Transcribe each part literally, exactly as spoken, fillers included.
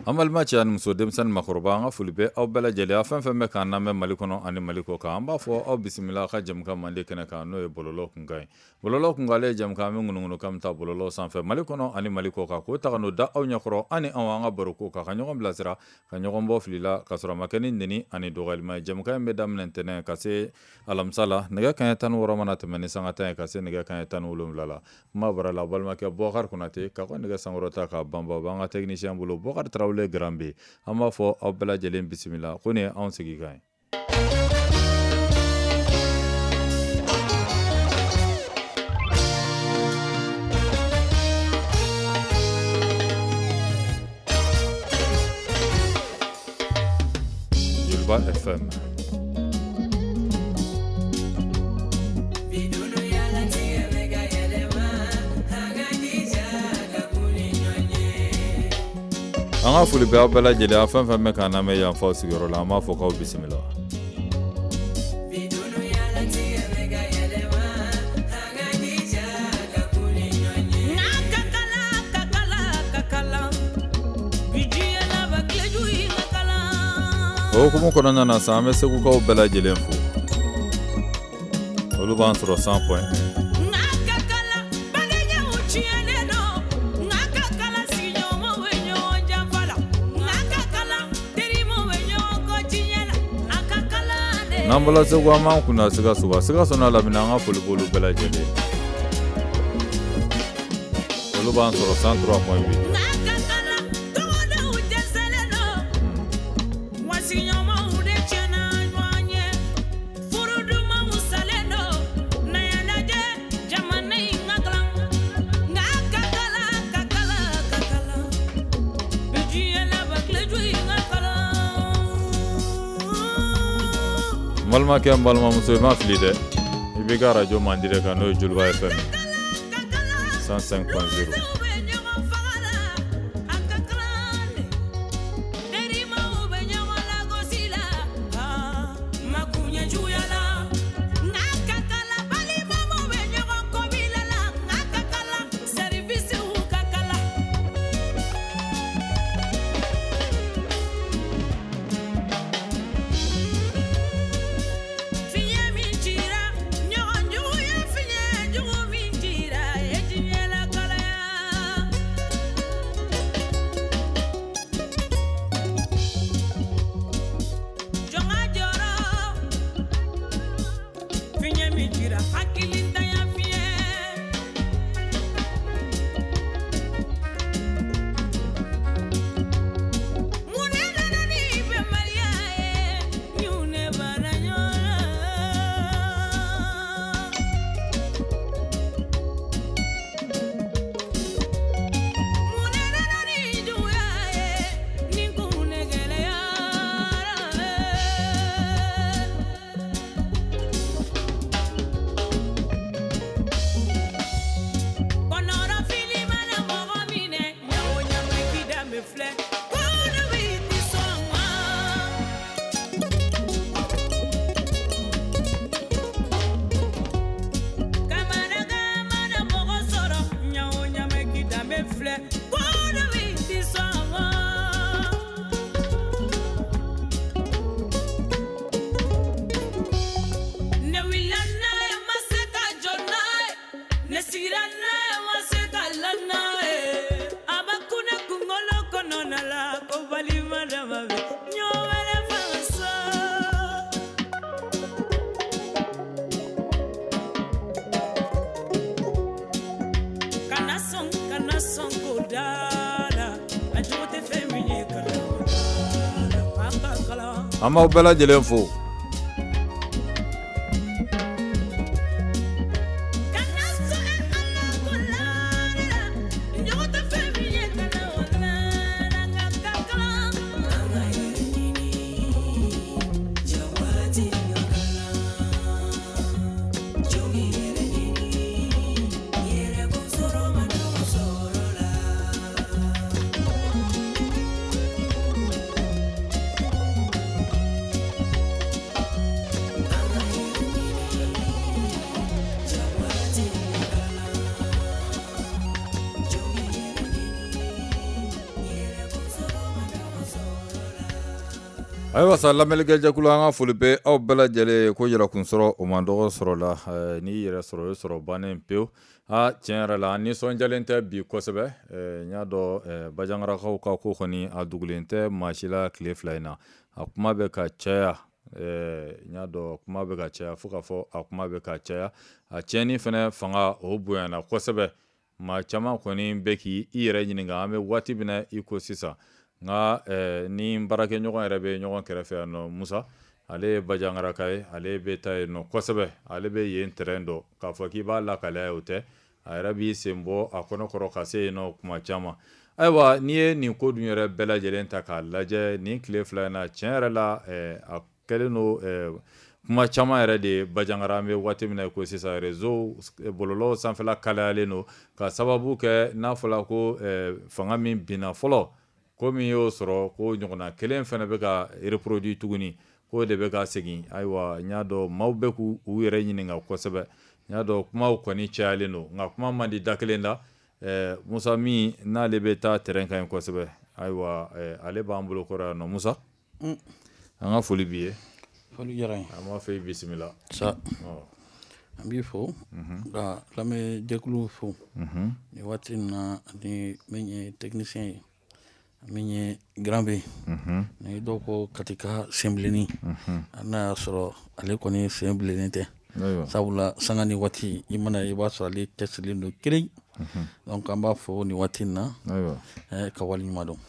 Amal maci ani muso denmisɛnnin makɔrɔba an ka foli bɛ aw bɛɛ lajɛlen a fɛn fɛn bɛ k'an lamɛn Mali kɔnɔ ani Mali kɔ kan an b'a fɔ aw bisimila ka jɛmukan mande kɛnɛ kan n'o ye bɔlɔlɔ kunkan ye. Bɔlɔlɔ kunkan ale ye jɛmukan min ŋunuŋunu kan bɛ taa bɔlɔlɔ sanfɛ Mali kɔnɔ ani Mali kɔ kan k'o ta ka n'o da aw ɲɛkɔrɔ ani anw an ka baro ko kan ka ɲɔgɔn bilasira ka ɲɔgɔn bɔ fili la ka sɔrɔ a ma kɛ ni nɛni ani dɔgɔyalima ye. Jɛmukan in bɛ daminɛ ntɛnɛn ka se alamisa la nɛgɛ kanɲɛ tan ni wɔɔrɔ mana tɛmɛ ni sanga tan ye ka se nɛgɛ kanɲɛ tan ni wolonwula la. Kuma bara la balimakɛ Bubakari Konate ka nɛgɛ sankɔrɔta ka banba b'an ka technicien bolo Bubakari Tarawele Garanbe. An b'a fɔ aw bɛɛ lajɛlen bisimila ko nin ye anw sigikan ye. Joliba F M. An ka foli bɛ aw bɛɛ lajɛlen a fɛn fɛn bɛ k'an lamɛn yan fɔ sigiyɔrɔ la an b'a fɔ k'aw bisimila. O hukumu kɔnɔna na sa an bɛ segukaw bɛɛ lajɛlen fo olu b'an sɔrɔ cent point un. N'an bɔla Segu an b'an kunna Sikaso kan Sikaso n'a lamini an ka foli b'olu bɛɛ lajɛlen olu b'an sɔrɔ cent trois point huit. Balimakɛ n balimamuso i ma fili dɛ i b'i ka radio man direct kan n'o ye Joliba F M cent cinq point zéro. An b'aw bɛɛ lajɛlen fo ayiwa sa lamɛnlikɛ jɛkulu an ka foli bɛ aw bɛɛ lajɛlen ko yɛrɛ kun sɔrɔ o man dɔgɔ sɔrɔ la n'i yɛrɛ sɔrɔ o sɔrɔ bannen pewu a tiɲɛ yɛrɛ la nisɔndiyalen tɛ bi kosɛbɛ n y'a dɔn bajangarakaw ka ko kɔni a dugulen tɛ maa si la tile fila in na a kuma bɛ ka caya n y'a dɔn kuma bɛ ka caya fo ka fɔ a kuma bɛ ka caya a tiɲɛni fana fanga o bonyana kosɛbɛ maa caman kɔni bɛ k'i yɛrɛ ɲininka an bɛ waati min na i ko sisan nka ni baarakɛ ɲɔgɔn yɛrɛ bɛ ɲɔgɔn kɛrɛfɛ yan nɔ Musa ale ye bajangaraka ye ale bɛ taa yen nɔ kosɛbɛ ale bɛ yen terrain dɔn k'a fɔ k'i b'a lakalaya o tɛ a yɛrɛ b'i sen bɔ a kɔnɔkɔrɔ ka se yen nɔ kuma caman ayiwa n'i ye nin ko dun yɛrɛ bɛɛ lajɛlen ta k'a lajɛ nin tile fila in na tiɲɛ yɛrɛ la a kɛlen don kuma caman yɛrɛ de ye bajangara an bɛ waati min na ko sisan réseau bɔlɔlɔ sanfɛla kalayalen don ka sababu kɛ n'a fɔla ko fanga min binna fɔlɔ ko min y'o sɔrɔ ko ɲɔgɔnna kelen fana bɛ ka reproduit tuguni ko de bɛ ka segin ayiwa n y'a dɔn maaw bɛ k'u yɛrɛ ɲininka kosɛbɛ n y'a dɔn kumaw kɔni cayalen don nka kuma man di da kelen da Musa min n'ale bɛ taa terrain kan yen kosɛbɛ ayiwa ale b'an bolo kɔrɔ yan nɔ Musa an ka foli b'i ye foli diyara n ye an b'a fɔ i bisimila sa an b'i fo ka lamɛnjɛkulu fo nin waati in na ni min ye technicien ye min ye grand bɛ ni dɔw ko katika senbilenni a n'a y'a sɔrɔ ale kɔni sen bilennen tɛ sabula sanga ni waati i mana i b'a sɔrɔ ale cɛsirilen don kelen donc an b'a fɔ nin waati in na ka waleɲuman dɔn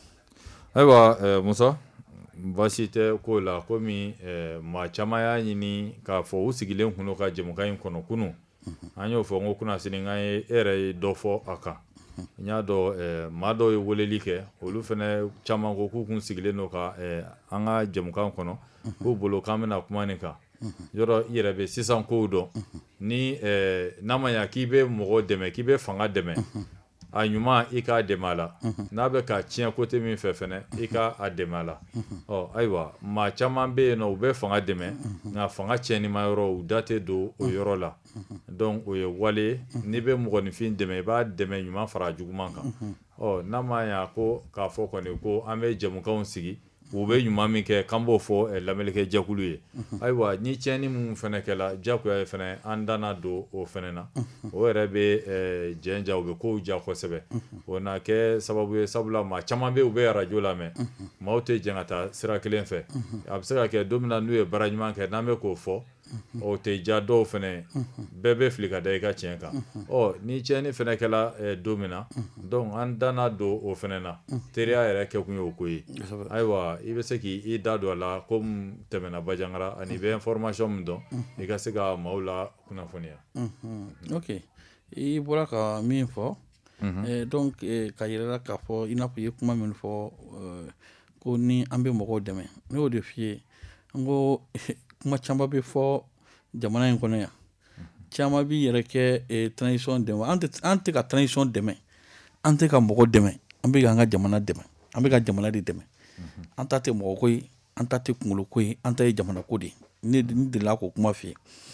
ayiwa Musa baasi tɛ ko la komi maa caman y'a ɲini k'a fɔ u sigilen kun ka jɛmukan in kɔnɔ kunun an y'o fɔ n ko kunnasini an ye e yɛrɛ ye dɔ fɔ a kan n y'a dɔn maa dɔw ye weleli kɛ olu fana caman ko k'u kun sigilen don ka an ka jɛmukan kɔnɔ k'u bolo k'an bɛna kuma nin kan yɔrɔ i yɛrɛ bɛ sisan kow dɔn ni n'a ma ɲɛ k'i bɛ mɔgɔ dɛmɛ k'i bɛ fanga dɛmɛ a ɲuman i k'a dɛmɛ a la n'a bɛ ka tiɲɛ côté min fɛ fɛnɛ i k'a dɛmɛ a la ɔ ayiwa maa caman bɛ yen nɔ u bɛ fanga dɛmɛ nka fanga tiɲɛnima yɔrɔ u da tɛ don o yɔrɔ la donc o ye wale n'i bɛ mɔgɔninfin dɛmɛ i b'a dɛmɛ ɲuman fara juguman kan ɔ n'a ma ɲɛ ko k'a fɔ kɔni ko an bɛ jɛmukanw sigi u bɛ ɲuman min kɛ k'an b'o fɔ lamɛnnikɛ jɛkulu ye ayiwa ni tiɲɛni minnu fana kɛla diyagoya ye fana an danna don o fana na o yɛrɛ bɛ jɛn ja u bɛ kow ja kosɛbɛ o na kɛ sababu ye sabula maa caman bɛ u bɛ arajo lamɛn maaw tɛ jɛn ka taa sira kelen fɛ a bɛ se ka kɛ don min na n'u ye baara ɲuman kɛ n'an bɛ k'o fɔ o tɛ ja dɔw fana bɛɛ bɛ fili ka da i ka tiɲɛ kan ɔ ni tiɲɛni fana kɛla don min na donc an danna don o fana na teriya yɛrɛ kɛ kun ye o ko ye ayiwa i bɛ se k'i da don a la ko tɛmɛna bajangara ani bɛ information min dɔn i ka se ka maaw la kunnafoniya ok i bɔra ka min fɔ donc ka yirala k'a fɔ i n'a fɔ i ye kuma min fɔ ko ni an bɛ mɔgɔw dɛmɛ ne y'o de f'i ye n ko kuma caman bɛ fɔ jamana in kɔnɔ yan caman b'i yɛrɛ kɛ transition dɛmɛ an tɛ ka transition dɛmɛ an tɛ ka mɔgɔ dɛmɛ an bɛ ka an ka jamana dɛmɛ an bɛ ka jamana de dɛmɛ an ta tɛ mɔgɔ ko ye an ta tɛ kunkolo ko ye an ta ye jamana ko de ye ne delila k'o kuma f'i ye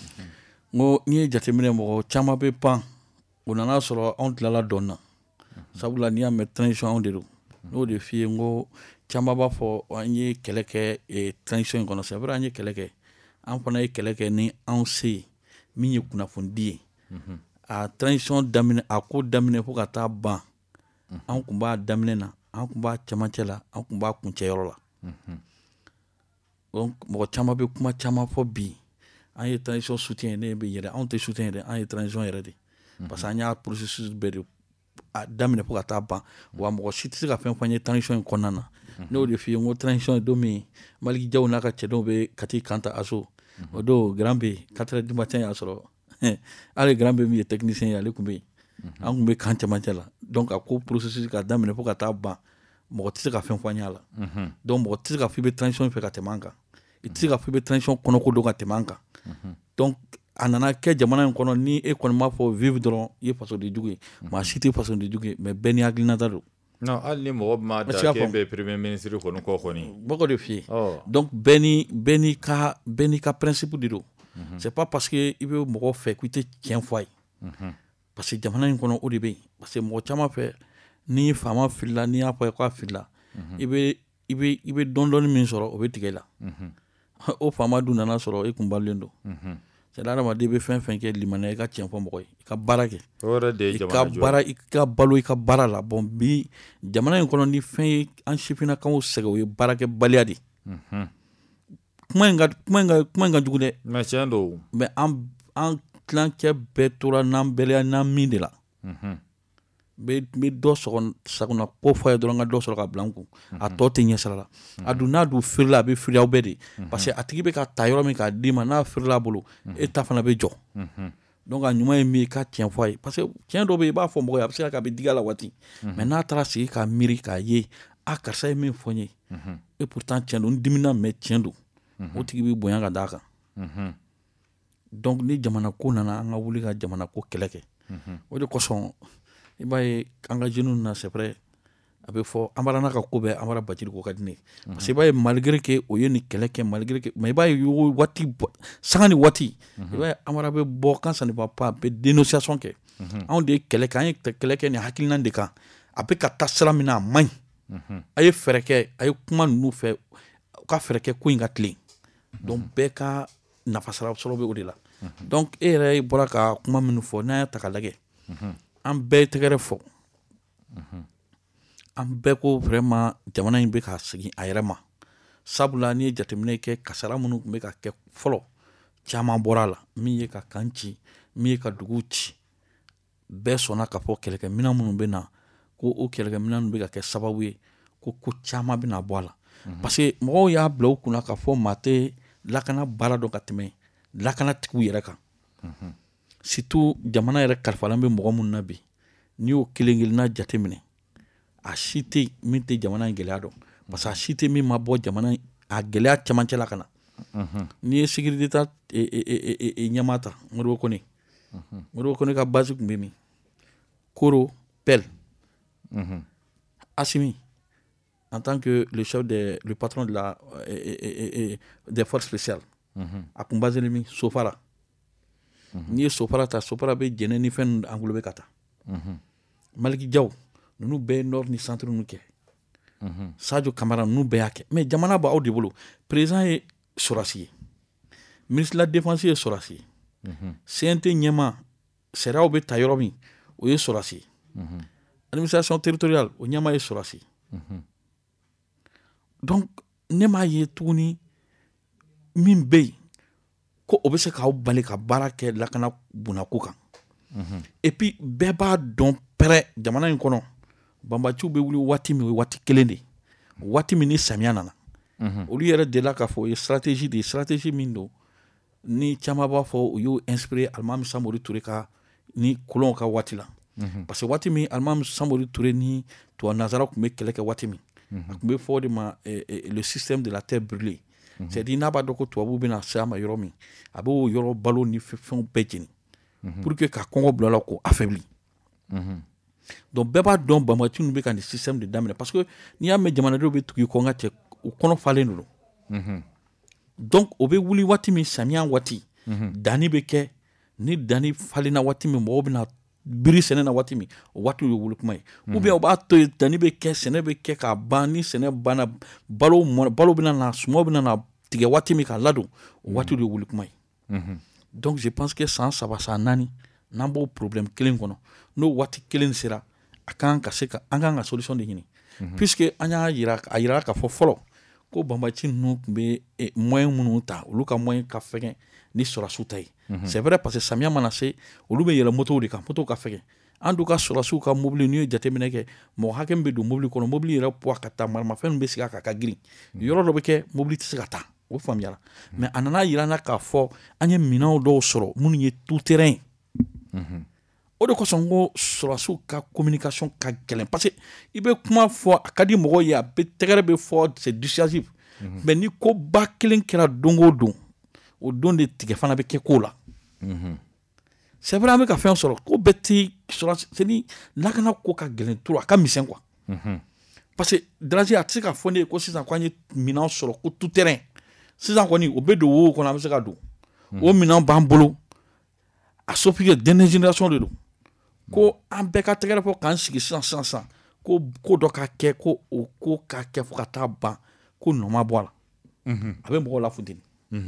n ko n'i ye jateminɛ mɔgɔ caman bɛ pan o nana sɔrɔ anw tilala dɔn na sabula n'i y'a mɛn transition anw de don n'o de f'i ye n ko caman b'a fɔ an ye kɛlɛ kɛ transition in kɔnɔ c'est vrai an ye kɛlɛ kɛ an fana ye kɛlɛ kɛ ni anw se ye min ye kunnafoni ye a transition daminɛ a ko daminɛ fo ka taa ban an tun b'a daminɛ na an tun b'a cɛmancɛ la an tun b'a kuncɛyɔrɔ la donc mɔgɔ caman bɛ kuma caman fɔ bi an ye transition soutien ne bɛ yɛrɛ anw tɛ soutien yɛrɛ an ye transition yɛrɛ de parce que an y'a processus bɛɛ de daminɛ fo ka taa ban wa mɔgɔ si tɛ se ka fɛn fɔ an ye transition in kɔnɔna na ne y'o de f'i ye n ko transition ye don min Maliki Jaw n'a ka cɛdenw bɛ Kati Kanta Aso o don grand bɛ quatre heures du matin y'a sɔrɔ hali grand bɛ min ye technicien ye ale tun bɛ yen an tun bɛ kan cɛmancɛ la donc a ko processus ka daminɛ fo ka taa ban mɔgɔ tɛ se ka fɛn fɔ an y'a la donc mɔgɔ tɛ se ka fɔ i bɛ transition fɛ ka tɛmɛ an kan i tɛ se ka fɔ i bɛ transition kɔnɔko dɔn ka tɛmɛ an kan donc a nana kɛ jamana in kɔnɔ ni e kɔni m'a fɔ vivre dɔrɔn i ye fasodenjugu ye maa si tɛ fasodenjugu ye mais bɛɛ ni hakilinata don non hali ni mɔgɔ ma da k'e bɛ premier ministre kɔni kɔ kɔni bɔgɔ de f'i ye donc bɛɛ ni bɛɛ n'i ka bɛɛ n'i ka principe de don c'est pas parce que i bɛ mɔgɔ fɛ k'i tɛ tiɲɛ fɔ a ye parce que jamana in kɔnɔ o de bɛ yen parce que mɔgɔ caman fɛ ni faama filila n'i y'a fɔ a ye k'a filila i bɛ i bɛ i bɛ dɔndɔni min sɔrɔ o bɛ tigɛ i la o faama dun nana sɔrɔ i kun balilen don c'est à dire adamaden bɛ fɛn fɛn kɛ limaniya i ka tiɲɛ fɔ mɔgɔ ye i ka baara kɛ i ka baara i ka balo i ka baara la bon bi jamana in kɔnɔ ni fɛn ye an sifinnakaw sɛgɛn o ye baarakɛ baliya de kuma in ka kuma in ka kuma in ka jugu dɛ mais tiɲɛ don mais an an tilancɛ bɛɛ tora n'an bɛlɛya n'an min de la bɛ bɛ dɔ sɔgɔ sagona ko fɔ ye dɔrɔn ka dɔ sɔrɔ ka bila n kun a tɔ tɛ ɲɛ sira la a dun n'a dun feerela a bɛ feere aw bɛɛ de parce que a tigi bɛ ka ta yɔrɔ min k'a d'i ma n'a feerela a bolo e ta fana bɛ jɔ donc a ɲuman ye min ye i ka tiɲɛ fɔ a ye parce que tiɲɛ dɔ bɛ yen i b'a fɔ mɔgɔ ye a bɛ se ka kɛ a bɛ digi a la waati mais n'a taara sigi k'a miiri k'a ye a karisa ye min fɔ n ye et pourtant tiɲɛ don n dimina mais tiɲɛ don o tigi bɛ bonya ka d'a kan donc ni jamana ko nana an ka wuli ka jamana ko kɛlɛ kɛ o de kosɔn i b'a ye an ka jeunes na c'est vrai a bɛ fɔ Amara n'a ka ko bɛɛ Amara Bacili ko ka di ne ye parce que i b'a ye malgré que o ye nin kɛlɛ kɛ malgré que mais i b'a ye waati sanga ni waati i b'a ye Amara bɛ bɔ quand ça ne va pas a bɛ dénonciation kɛ anw de ye kɛlɛ kɛ an ye kɛlɛ kɛ nin hakilina de kan a bɛ ka taa sira min na a man ɲi a ye fɛɛrɛ kɛ a ye kuma ninnu fɛ u ka fɛɛrɛ kɛ ko in ka tilen donc bɛɛ ka nafasara sɔrɔ bɛ o de la donc e yɛrɛ bɔra ka kuma minnu fɔ n'an y'a ta ka lajɛ an bɛɛ ye tɛgɛrɛ fɔ an bɛɛ ko vraiment jamana in bɛ ka segin a yɛrɛ ma sabula n'i ye jateminɛ kɛ kasara minnu tun bɛ ka kɛ fɔlɔ caman bɔra a la min ye ka kan ci min ye ka dugu ci bɛɛ sɔnna ka fɔ kɛlɛkɛminɛn minnu bɛ na ko o kɛlɛkɛminɛn bɛ ka kɛ sababu ye ko ko caman bɛ na bɔ a la parce que mɔgɔw y'a bila u kunna ka fɔ maa tɛ lakana baara dɔn ka tɛmɛ lakanatigiw yɛrɛ kan surtout jamana yɛrɛ kalifalen bɛ mɔgɔ minnu na bi n'i y'o kelen kelenna jateminɛ a si tɛ min tɛ jamana in gɛlɛya dɔn parce que a si tɛ min ma bɔ jamana in a gɛlɛya cɛmancɛ la ka na n'i ye sécurité ɲɛmaa ta Modibo Kone Modibo Kone ka base tun bɛ min Koro Pelle Assimi en tant que le chef de le patron de la des forces spéciales a kun basé min Sofara n'i ye Sofara ta Sofara bɛ jɛnɛ ni fɛn englober ka taa Maliki Jaw ninnu bɛɛ ye nord ni centre ninnu kɛ Sadio Camara ninnu bɛɛ y'a kɛ mais jamana b'aw de bolo président ye Sorasi ye ministre de la défense ye Sorasi ye C N T ɲɛmaa sariyaw bɛ ta yɔrɔ min o ye Sorasi ye administration territoriale o ɲɛmaa ye Sorasi ye donc ne m'a ye tuguni min bɛ yen ko o bɛ se k'aw bali ka baara kɛ lakana bunako kan et puis bɛɛ b'a dɔn pɛrɛ jamana in kɔnɔ banbaciw bɛ wuli waati min o ye waati kelen de waati min ni samiya nana olu yɛrɛ delila k'a fɔ o ye stratégie de ye stratégie min don ni caman b'a fɔ o y'o inspiré Alimami Samori Ture ka ni kolonw ka waati la parce que waati min Alimami Samori Ture ni tubabu nazara tun bɛ kɛlɛ kɛ waati min a tun bɛ fɔ o de ma le système de la terre brûlée c'est à dire n'a b'a dɔn ko tubabuw bɛna se a ma yɔrɔ min a bɛ o yɔrɔ balo ni fɛnw bɛɛ jeni pour que ka kɔngɔ bila la k'o affaibli donc bɛɛ b'a dɔn banbati ninnu bɛ ka nin système de daminɛ parce que n'i y'a mɛn jamanadenw bɛ tugu i kɔ n ka cɛ u kɔnɔ falen don donc o bɛ wuli waati min samiya waati danni bɛ kɛ ni danni falenna waati min mɔgɔw bɛna biri sɛnɛ na waati min o waati ye wuli kuma ye ou bien o b'a to yen danni bɛ kɛ sɛnɛ bɛ kɛ k'a ban ni sɛnɛ banna balo balo bɛna na sumaw bɛna na tigɛ waati min k'a ladon o waati ye wuli kuma ye donc je pense que san saba san naani n'an b'o problème kelen kɔnɔ n'o waati kelen sera a kan ka se ka an kan ka solution de ɲini puisque an y'a yira a yira k'a fɔ fɔlɔ ko banbaci ninnu tun bɛ moyen minnu ta olu ka moyen ka fɛgɛn ni sɔrɔsiw ta ye c'est vrai parce que samiya mana se olu bɛ yɛlɛ motow de kan motow ka fɛgɛn an dun ka sɔrɔsiw ka mobili n'i ye jateminɛ kɛ mɔgɔ hakɛ min bɛ don mobili kɔnɔ mobili yɛrɛ poids ka taa maramafɛn min bɛ sigi a kan ka girin yɔrɔ dɔ bɛ kɛ mobili tɛ se ka taa o faamuyara mais a nana yira n na k'a fɔ an ye minɛnw dɔw sɔrɔ minnu ye tout terrain ye o de kosɔn ko sɔrɔsiw ka communication ka gɛlɛn parce que i bɛ kuma fɔ a ka di mɔgɔw ye a bɛ tɛgɛrɛ bɛ fɔ c'est dissuasif mais ni ko ba kelen kɛra don o don o don de tigɛ fana bɛ kɛ ko la c'est vrai an bɛ ka fɛn sɔrɔ ko bɛɛ ti sɔrɔsi c'est ni lakana ko ka gɛlɛn trop a ka misɛn quoi parce que Daraji a tɛ se ka fɔ ne ye ko sisan ko an ye minɛn sɔrɔ ko tout terrain sisan kɔni o bɛ don wo kɔnɔ an bɛ se ka don o minɛn b'an bolo a sopike dernière génération de don ko an bɛɛ ka tɛgɛrɛ fɔ k'an sigi sisan sisan sisan ko ko dɔ ka kɛ ko o ko ka kɛ fo ka taa ban ko nɔ ma bɔ a la a bɛ mɔgɔw la funteni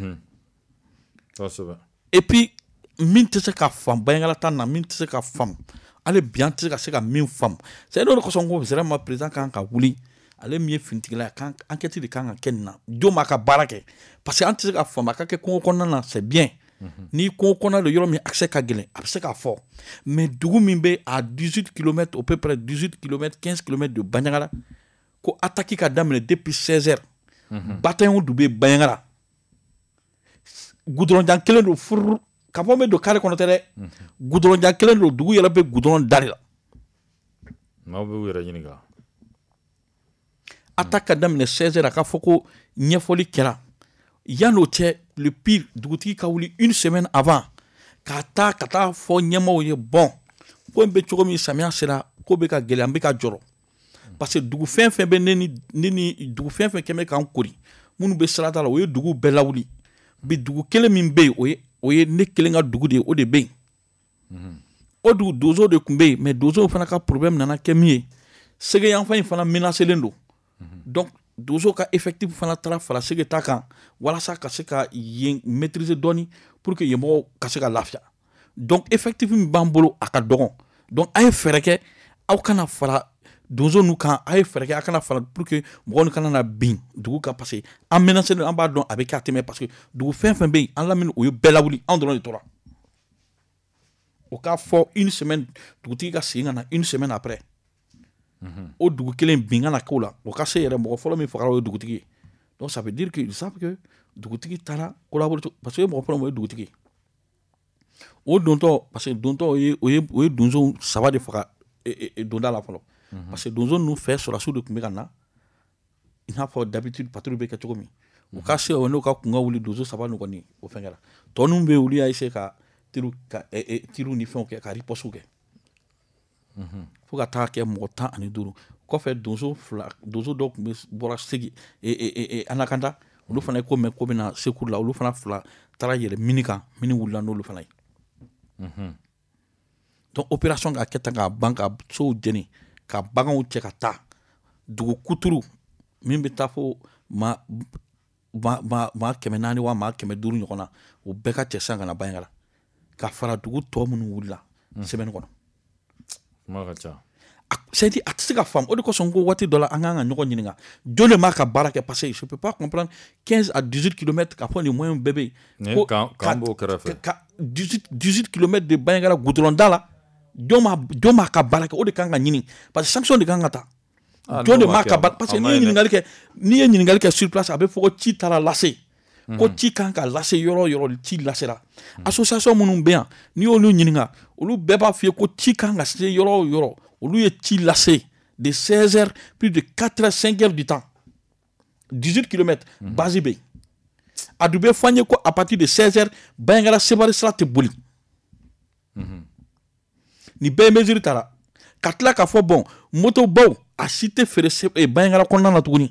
et puis min tɛ se ka faamu Bayangala ta na min tɛ se ka faamu ale bi an tɛ se ka se ka min faamu c'est de kosɔn ko vraiment président kan ka wuli ale min ye finitigila ye kan enquête de kan ka kɛ nin na jɔn b'a ka baara kɛ parce que an tɛ se ka faamu a ka kɛ kungo kɔnɔna na c'est bien ni kungo kɔnɔna de yɔrɔ min accès ka gɛlɛn a bɛ se k'a fɔ mais dugu min bɛ à dix-huit kilomètres au peu près dix-huit kilomètres quinze kilomètres de Bandiagara ko attaque ka daminɛ depuis seize heures bataillon du bɛ Bandiagara goudron-jan kelen don furu ka fɔ n bɛ don carré kɔnɔ tɛ dɛ goudron-jan kelen don dugu yɛrɛ bɛ goudron da de la n'aw bɛ u yɛrɛ ɲininka attaque ka daminɛ seize heures a ka fɔ ko ɲɛfɔli kɛra yan'o cɛ le pire dugutigi ka wuli une semaine avant ka taa ka taa fɔ ɲɛmaaw ye bon ko in bɛ cogo min samiya sera ko bɛ ka gɛlɛya n bɛ ka jɔrɔ parce que dugu fɛn fɛn bɛ ne ni ne ni dugu fɛn fɛn kɛ bɛ k'an kori minnu bɛ sirada la o ye dugu bɛɛ lawuli bi dugu kelen min bɛ yen o ye o ye ne kelen ka dugu de ye o de bɛ yen o dugu donso de tun bɛ yen mais donsow fana ka problème nana kɛ min ye sege yanfan in fana menacelen don donc donso ka effectif fana taara fara sege ta kan walasa ka se ka yen maîtriser dɔɔni pour que yen mɔgɔw ka se ka lafiya donc effectif min b'an bolo a ka dɔgɔn donc a ye fɛɛrɛ kɛ aw kana fara donso nu kan a ye fɛɛrɛ kɛ a kana fara pour que mɔgɔw nu kana na bin dugu kan parce que an menacé an b'a dɔn a bɛ kɛ a tɛmɛ parce que dugu fɛn fɛn bɛ yen an lamini o ye bɛɛ lawuli an dɔrɔn de tora o k'a fɔ une semaine dugutigi ka segin ka na une semaine après o dugu kelen bin kana k'o la o ka se yɛrɛ mɔgɔ fɔlɔ min fagara o ye dugutigi ye donc ça veut dire que ils savent que dugutigi taara collaborer parce que o ye mɔgɔ fɔlɔ o ye dugutigi ye o dontɔ parce que dontɔ o ye o ye o ye donso saba de faga donda la fɔlɔ parce que donso ninnu fɛ sɔrɔsiw de tun bɛ ka na i n'a fɔ d'habitude patrouille bɛ kɛ cogo min o ka se o n'o ka kun ka wuli donso saba nin kɔni o fɛn kɛra tɔ ninnu bɛ yen olu y'a essayer ka tiriw ka tiriw ni fɛnw kɛ ka riposte kɛ fo ka taa kɛ mɔgɔ tan ani duuru kɔfɛ donso fila donso dɔw tun bɛ bɔra segi anakanta olu fana ye ko mɛn ko bɛna sekuru la olu fana fila taara yɛlɛ mini kan mini wulila n'olu fana ye donc opération ka kɛ tan k'a ban ka sow jeni ka baganw cɛ ka taa dugu kuturu min bɛ taa fo maa maa kɛmɛ naani wa maa kɛmɛ duuru ɲɔgɔn na o bɛɛ ka cɛ sisan ka na Bayangara ka fara dugu tɔ minnu wulila semaine kɔnɔ c'est dit a tɛ se ka faamu o de kosɔn ko waati dɔ la an kan ka ɲɔgɔn ɲininka jɔn de m'a ka baara kɛ parce que je peux pas comprendre quinze à dix-huit kilomètres ka fɔ nin moyen bɛɛ bɛ yen k'an b'o kɛrɛfɛ ka dix-huit kilomètres de Bayangara goudron da la jɔn m'a jɔn m'a ka baara kɛ o de kan ka ɲini parce que sanction de kan ka ta jɔn de m'a ka baara parce que n'i ye ɲininkali kɛ n'i ye ɲininkali kɛ sur place a bɛ fɔ ko ci taara lase ko ci kan ka lase yɔrɔ o yɔrɔ ci lasera association minnu bɛ yan n'i y'olu ɲininka olu bɛɛ b'a f'i ye ko ci kan ka se yɔrɔ o yɔrɔ olu ye ci lase de seize heures plus de quatre heures cinq heures du temps dix-huit kilomètres base bɛ yen a dun bɛ fɔ an ye ko à partir de seize heures Bayangara Sebari sira tɛ boli ni bɛɛ ye mesure taara ka tila k'a fɔ bon moto baw a si tɛ feere Bayangara kɔnɔna na tuguni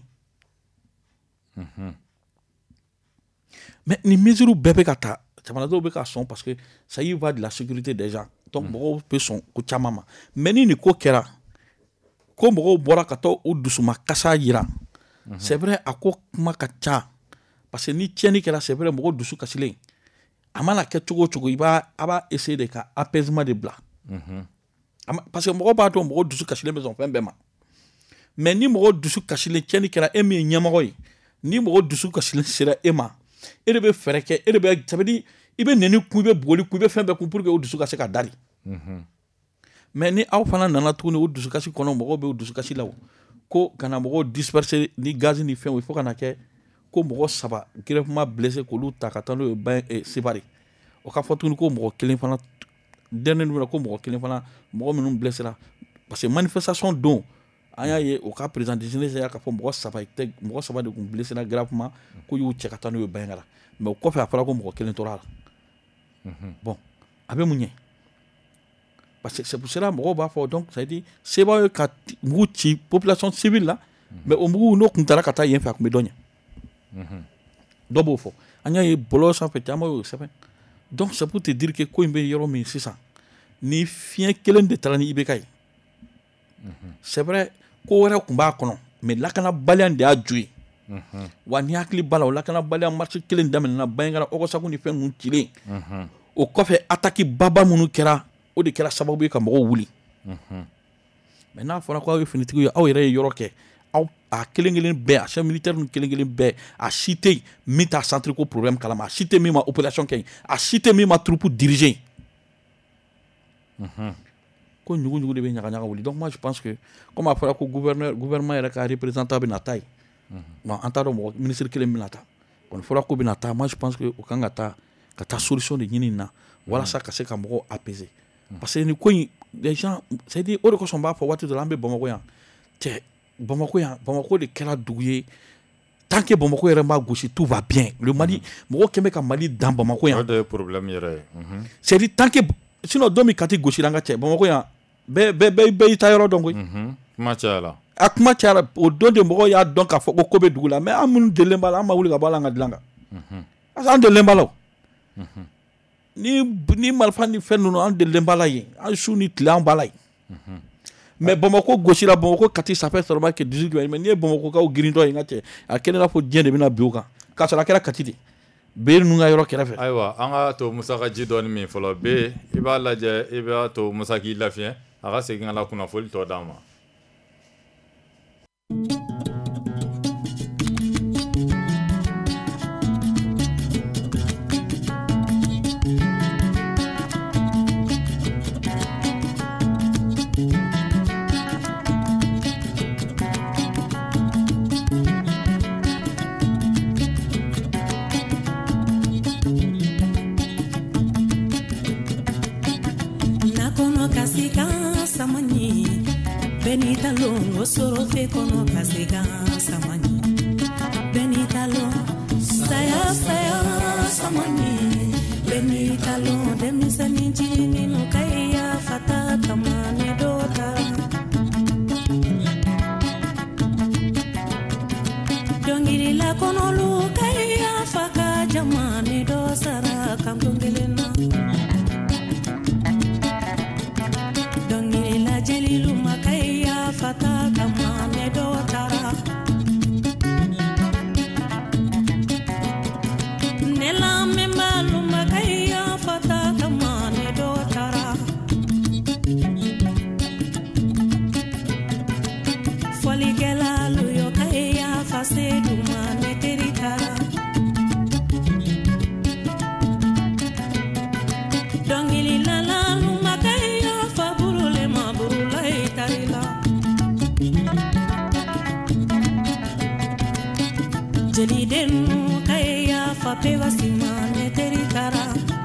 mais ni mesure bɛɛ bɛ ka ta jamanadenw bɛ ka sɔn parce que ça y va de la sécurité des gens donc mɔgɔw bɛ sɔn ko caman ma mais ni nin ko kɛra ko mɔgɔw bɔra ka taa o dusuma kasa yira c'est vrai a ko kuma ka ca parce que ni tiɲɛni kɛra c'est vrai mɔgɔw dusu kasilen a mana kɛ cogo o cogo i b'a a b'a essayer de ka apaisement de bila parce que mɔgɔw b'a dɔn mɔgɔw dusu kasilen bɛ sɔn fɛn bɛɛ ma mais ni mɔgɔw dusu kasilen tiɲɛni kɛra e min ye ɲɛmɔgɔ ye ni mɔgɔw dusu kasilen sera e ma e de bɛ fɛɛrɛ kɛ e de bɛ ça veut dire i bɛ nɛni kun i bɛ bugɔli kun i bɛ fɛn bɛɛ kun pour que o dusu ka se ka dari mais ni aw fana nana tuguni o dusukasi kɔnɔ mɔgɔw bɛ o dusukasi la o ko kana mɔgɔw disperser ni gaz ni fɛnw fo ka na kɛ ko mɔgɔ saba grièvement blessé k'olu ta ka taa n'o ye Sebari o ka fɔ tuguni ko mɔgɔ kelen fana dernier numéro ko mɔgɔ kelen fana mɔgɔ minnu blessera parce que manifestation don an y'a ye o ka président désigné y'a ka fɔ mɔgɔ saba tɛ mɔgɔ saba de tun blessera gravement ko y'u cɛ ka taa n'o ye Bayangara mais o kɔfɛ a fɔra ko mɔgɔ kelen tora la bon a bɛ mun ɲɛ parce que c'est pour cela mɔgɔw b'a fɔ donc ça veut dire sebaa ye ka mugu ci population civile la mais o mugu n'o tun taara ka taa yen fɛ a tun bɛ dɔ ɲɛ dɔ b'o fɔ an y'a ye bɔlɔlɔ sanfɛ caman y'o sɛbɛn donc c'est pour te dire que ko in bɛ yɔrɔ min sisan ni fiɲɛ kelen de taara ni I B K ye c'est vrai ko wɛrɛ kun b'a kɔnɔ mais lakana baliya de y'a jo ye wa ni hakili bala o lakana baliya marché kelen daminɛna Bayingara Ogosagu ni fɛn ninnu cilen o kɔfɛ attaque baba minnu kɛra o de kɛra sababu ye ka mɔgɔw wuli mais n'a fɔra ko aw ye finitigiw ye aw yɛrɛ ye yɔrɔ kɛ aw a kelen kelen bɛɛ a chef militaire ninnu kelen kelen bɛɛ a si tɛ yen min t'a centre ko problème kalama a si tɛ min ma opération kɛ yen a si tɛ min ma troupe diriger ko ɲugu ɲugu de bɛ ɲaga ɲaga wuli donc moi je pense que comme a fɔra ko gouverneur gouvernement yɛrɛ ka représentant bɛ na taa yen bon an t'a dɔn mɔgɔ ministre kelen bɛ na taa kɔni fɔra ko bɛ na taa moi je pense que o kan ka taa ka taa solution de ɲini nin na walasa ka se ka mɔgɔw apaiser parce que ni ko in les gens c'est à dire o de kosɔn n b'a fɔ waati dɔ la an bɛ Bamakɔ yan cɛ Bamakɔ yan Bamakɔ de kɛra dugu ye tant que Bamakɔ yɛrɛ m'a gosi tout va bien le Mali mɔgɔ kɛmɛ ka Mali dan Bamakɔ yan o de ye problème yɛrɛ ye c'est à dire tant que sinon don min Kati gosira an ka cɛ Bamakɔ yan bɛɛ bɛɛ bɛɛ y'i ta yɔrɔ dɔn koyi kuma cayara a kuma cayara o don de mɔgɔw y'a dɔn k'a fɔ ko ko bɛ dugu la mais an minnu delilen b'a la an ma wuli ka bɔ a la an ka dilan kan parce que an delilen b'a la o ni ni marifa ni fɛn ninnu an delilen b'a la yen an su ni tile an b'a la yen mais Bamakɔ gosira Bamakɔ Kati ça fait seulement que dix-huit kilomètres mais n'i ye Bamakɔkaw girintɔ ye n ka cɛ a kɛlen n'a fɔ diɲɛ de bɛna bin o kan k'a sɔrɔ a kɛra Kati de bere ninnu ka yɔrɔ kɛrɛfɛ ayiwa an ka to Musa ka ji dɔɔni min fɔlɔ be i b'a lajɛ i b'a to Musa k'i lafiɲɛ a ka segin ka na kunnafoli tɔ d'an ma Benita longo soro fe kono kasega samani Benita lo saya saya samani Benita lo demisani jini no kaya fata tamane dota Dongiri la kono lu kaya faka jamane do sara kamdongelena Dongiri la jelilu makaya fata kamane dotara Nela membalu makaya fata kamane dotara Foli gela luyo kaya fase dumane teritara Dongili la la lu makaya faburule maburula itarila Jeli denu kaya fa peva simane teritara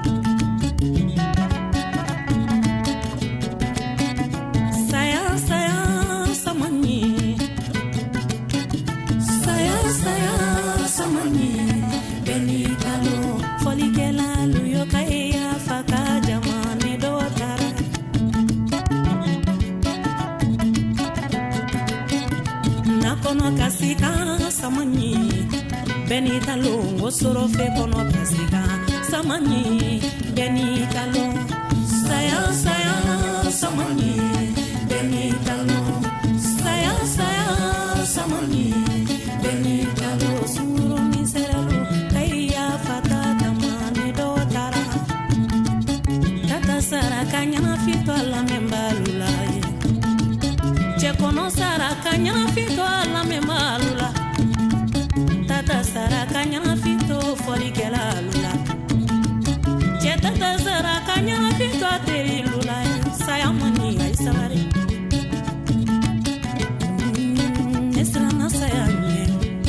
Saya saya samani Saya saya samani Benita lo folikela luyo kaya fa kajamane dotara Nakono kasika samani Benita lo soro fe kono kasika samani Benita lo saya saya samani Benita lo saya saya samani Benita lo suro miseralo kaya fata tamane dotara Tata sara kanya fito la membalula che kono sara kanya fito la membalula Tata sara kanya fito fori kela lula che tata sara kanya fito teri lula saya mani ai samari nesra na saya nye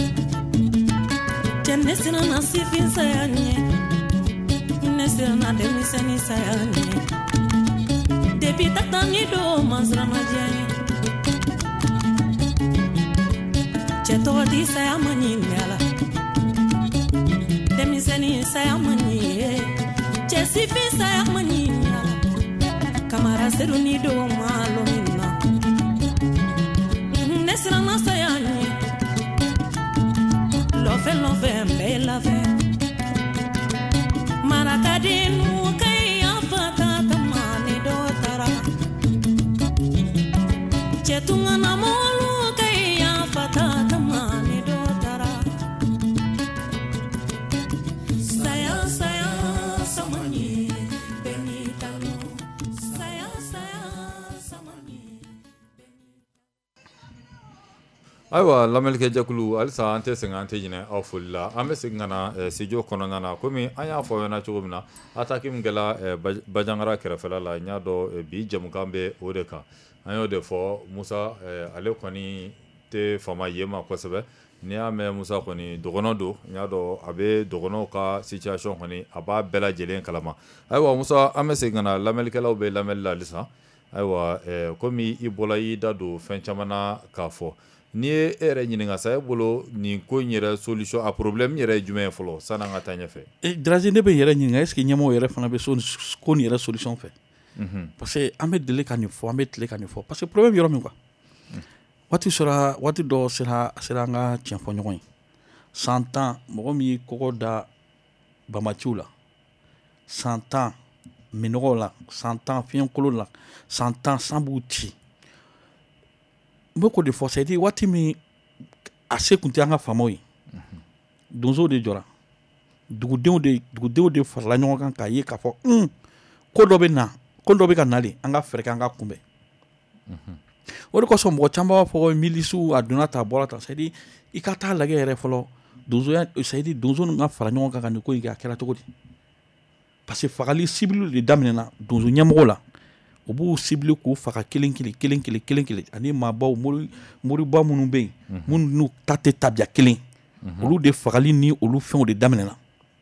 che nesra na sifin saya nye nesra na demisani saya nye depi tata ni do mazra na jani che to di saya mani ngala demisani saya mani che sifi saya mani ngala kamara seru ni do malo minna nesra na saya ni lo fe lo fe bella fe marakadinu kaya fata tamani do tara Chetunga na molu kaya fatata mani dotara. Saya saya samani benitano. Saya saya samani. Aywa lamelke jakulu alisa ante sengante jine awfulla ame singana sijo konona na komi anya fo na chugumna atakim gela bajangara kerafela la nyado bi jamukambe odeka ayo de fo Musa ale koni te fama yema kosebe ni ame Musa koni dogono do nyado abe dogono ka situation koni aba bela jelen kalama aywa Musa ame singana lamelke law be lamella alisa aywa komi ibola yida do fenchamana ka fo ni ere ñininga say bolo ni ko ñira solution a problème ñira jumé folo sana nga taña fe e draje ne be yere ñinga est ce que ñamo yere fana be son ko ni yere solution fe mhm parce que amé dele kan fo amé dele kan fo parce que problème yoro mi quoi wati sera wati do sera sera nga tien fo ñoy cent ans mo mi ko da bamachula cent ans minola cent ans fion kolola cent ans sambuti beaucoup de force dit wati mi assez kunti anga famoy donzo de jora dugudenw de dugudenw de farla ɲɔgɔn kan ka ye ka fɔ un ko dɔ bɛ na ko dɔ bɛ ka nali an ka fɛrɛ an ka kunbɛ o de kosɔn mɔgɔ caman b'a fɔ milisiw a donna ta bɔra ta c'est à dire i ka taa lajɛ yɛrɛ fɔlɔ donzo ya c'est à dire donzo ninnu ka fara ɲɔgɔn kan ka nin ko in kɛ a kɛra cogo di parce que fagali civil de daminɛna donzo ɲɛmɔgɔ la o b'u cible k'u faga kelen kelen kelen kelen kelen kelen ani maabaw mori moriba minnu bɛ yen minnu n'u ta tɛ tabiya kelen olu de fagali ni olu fɛnw de daminɛna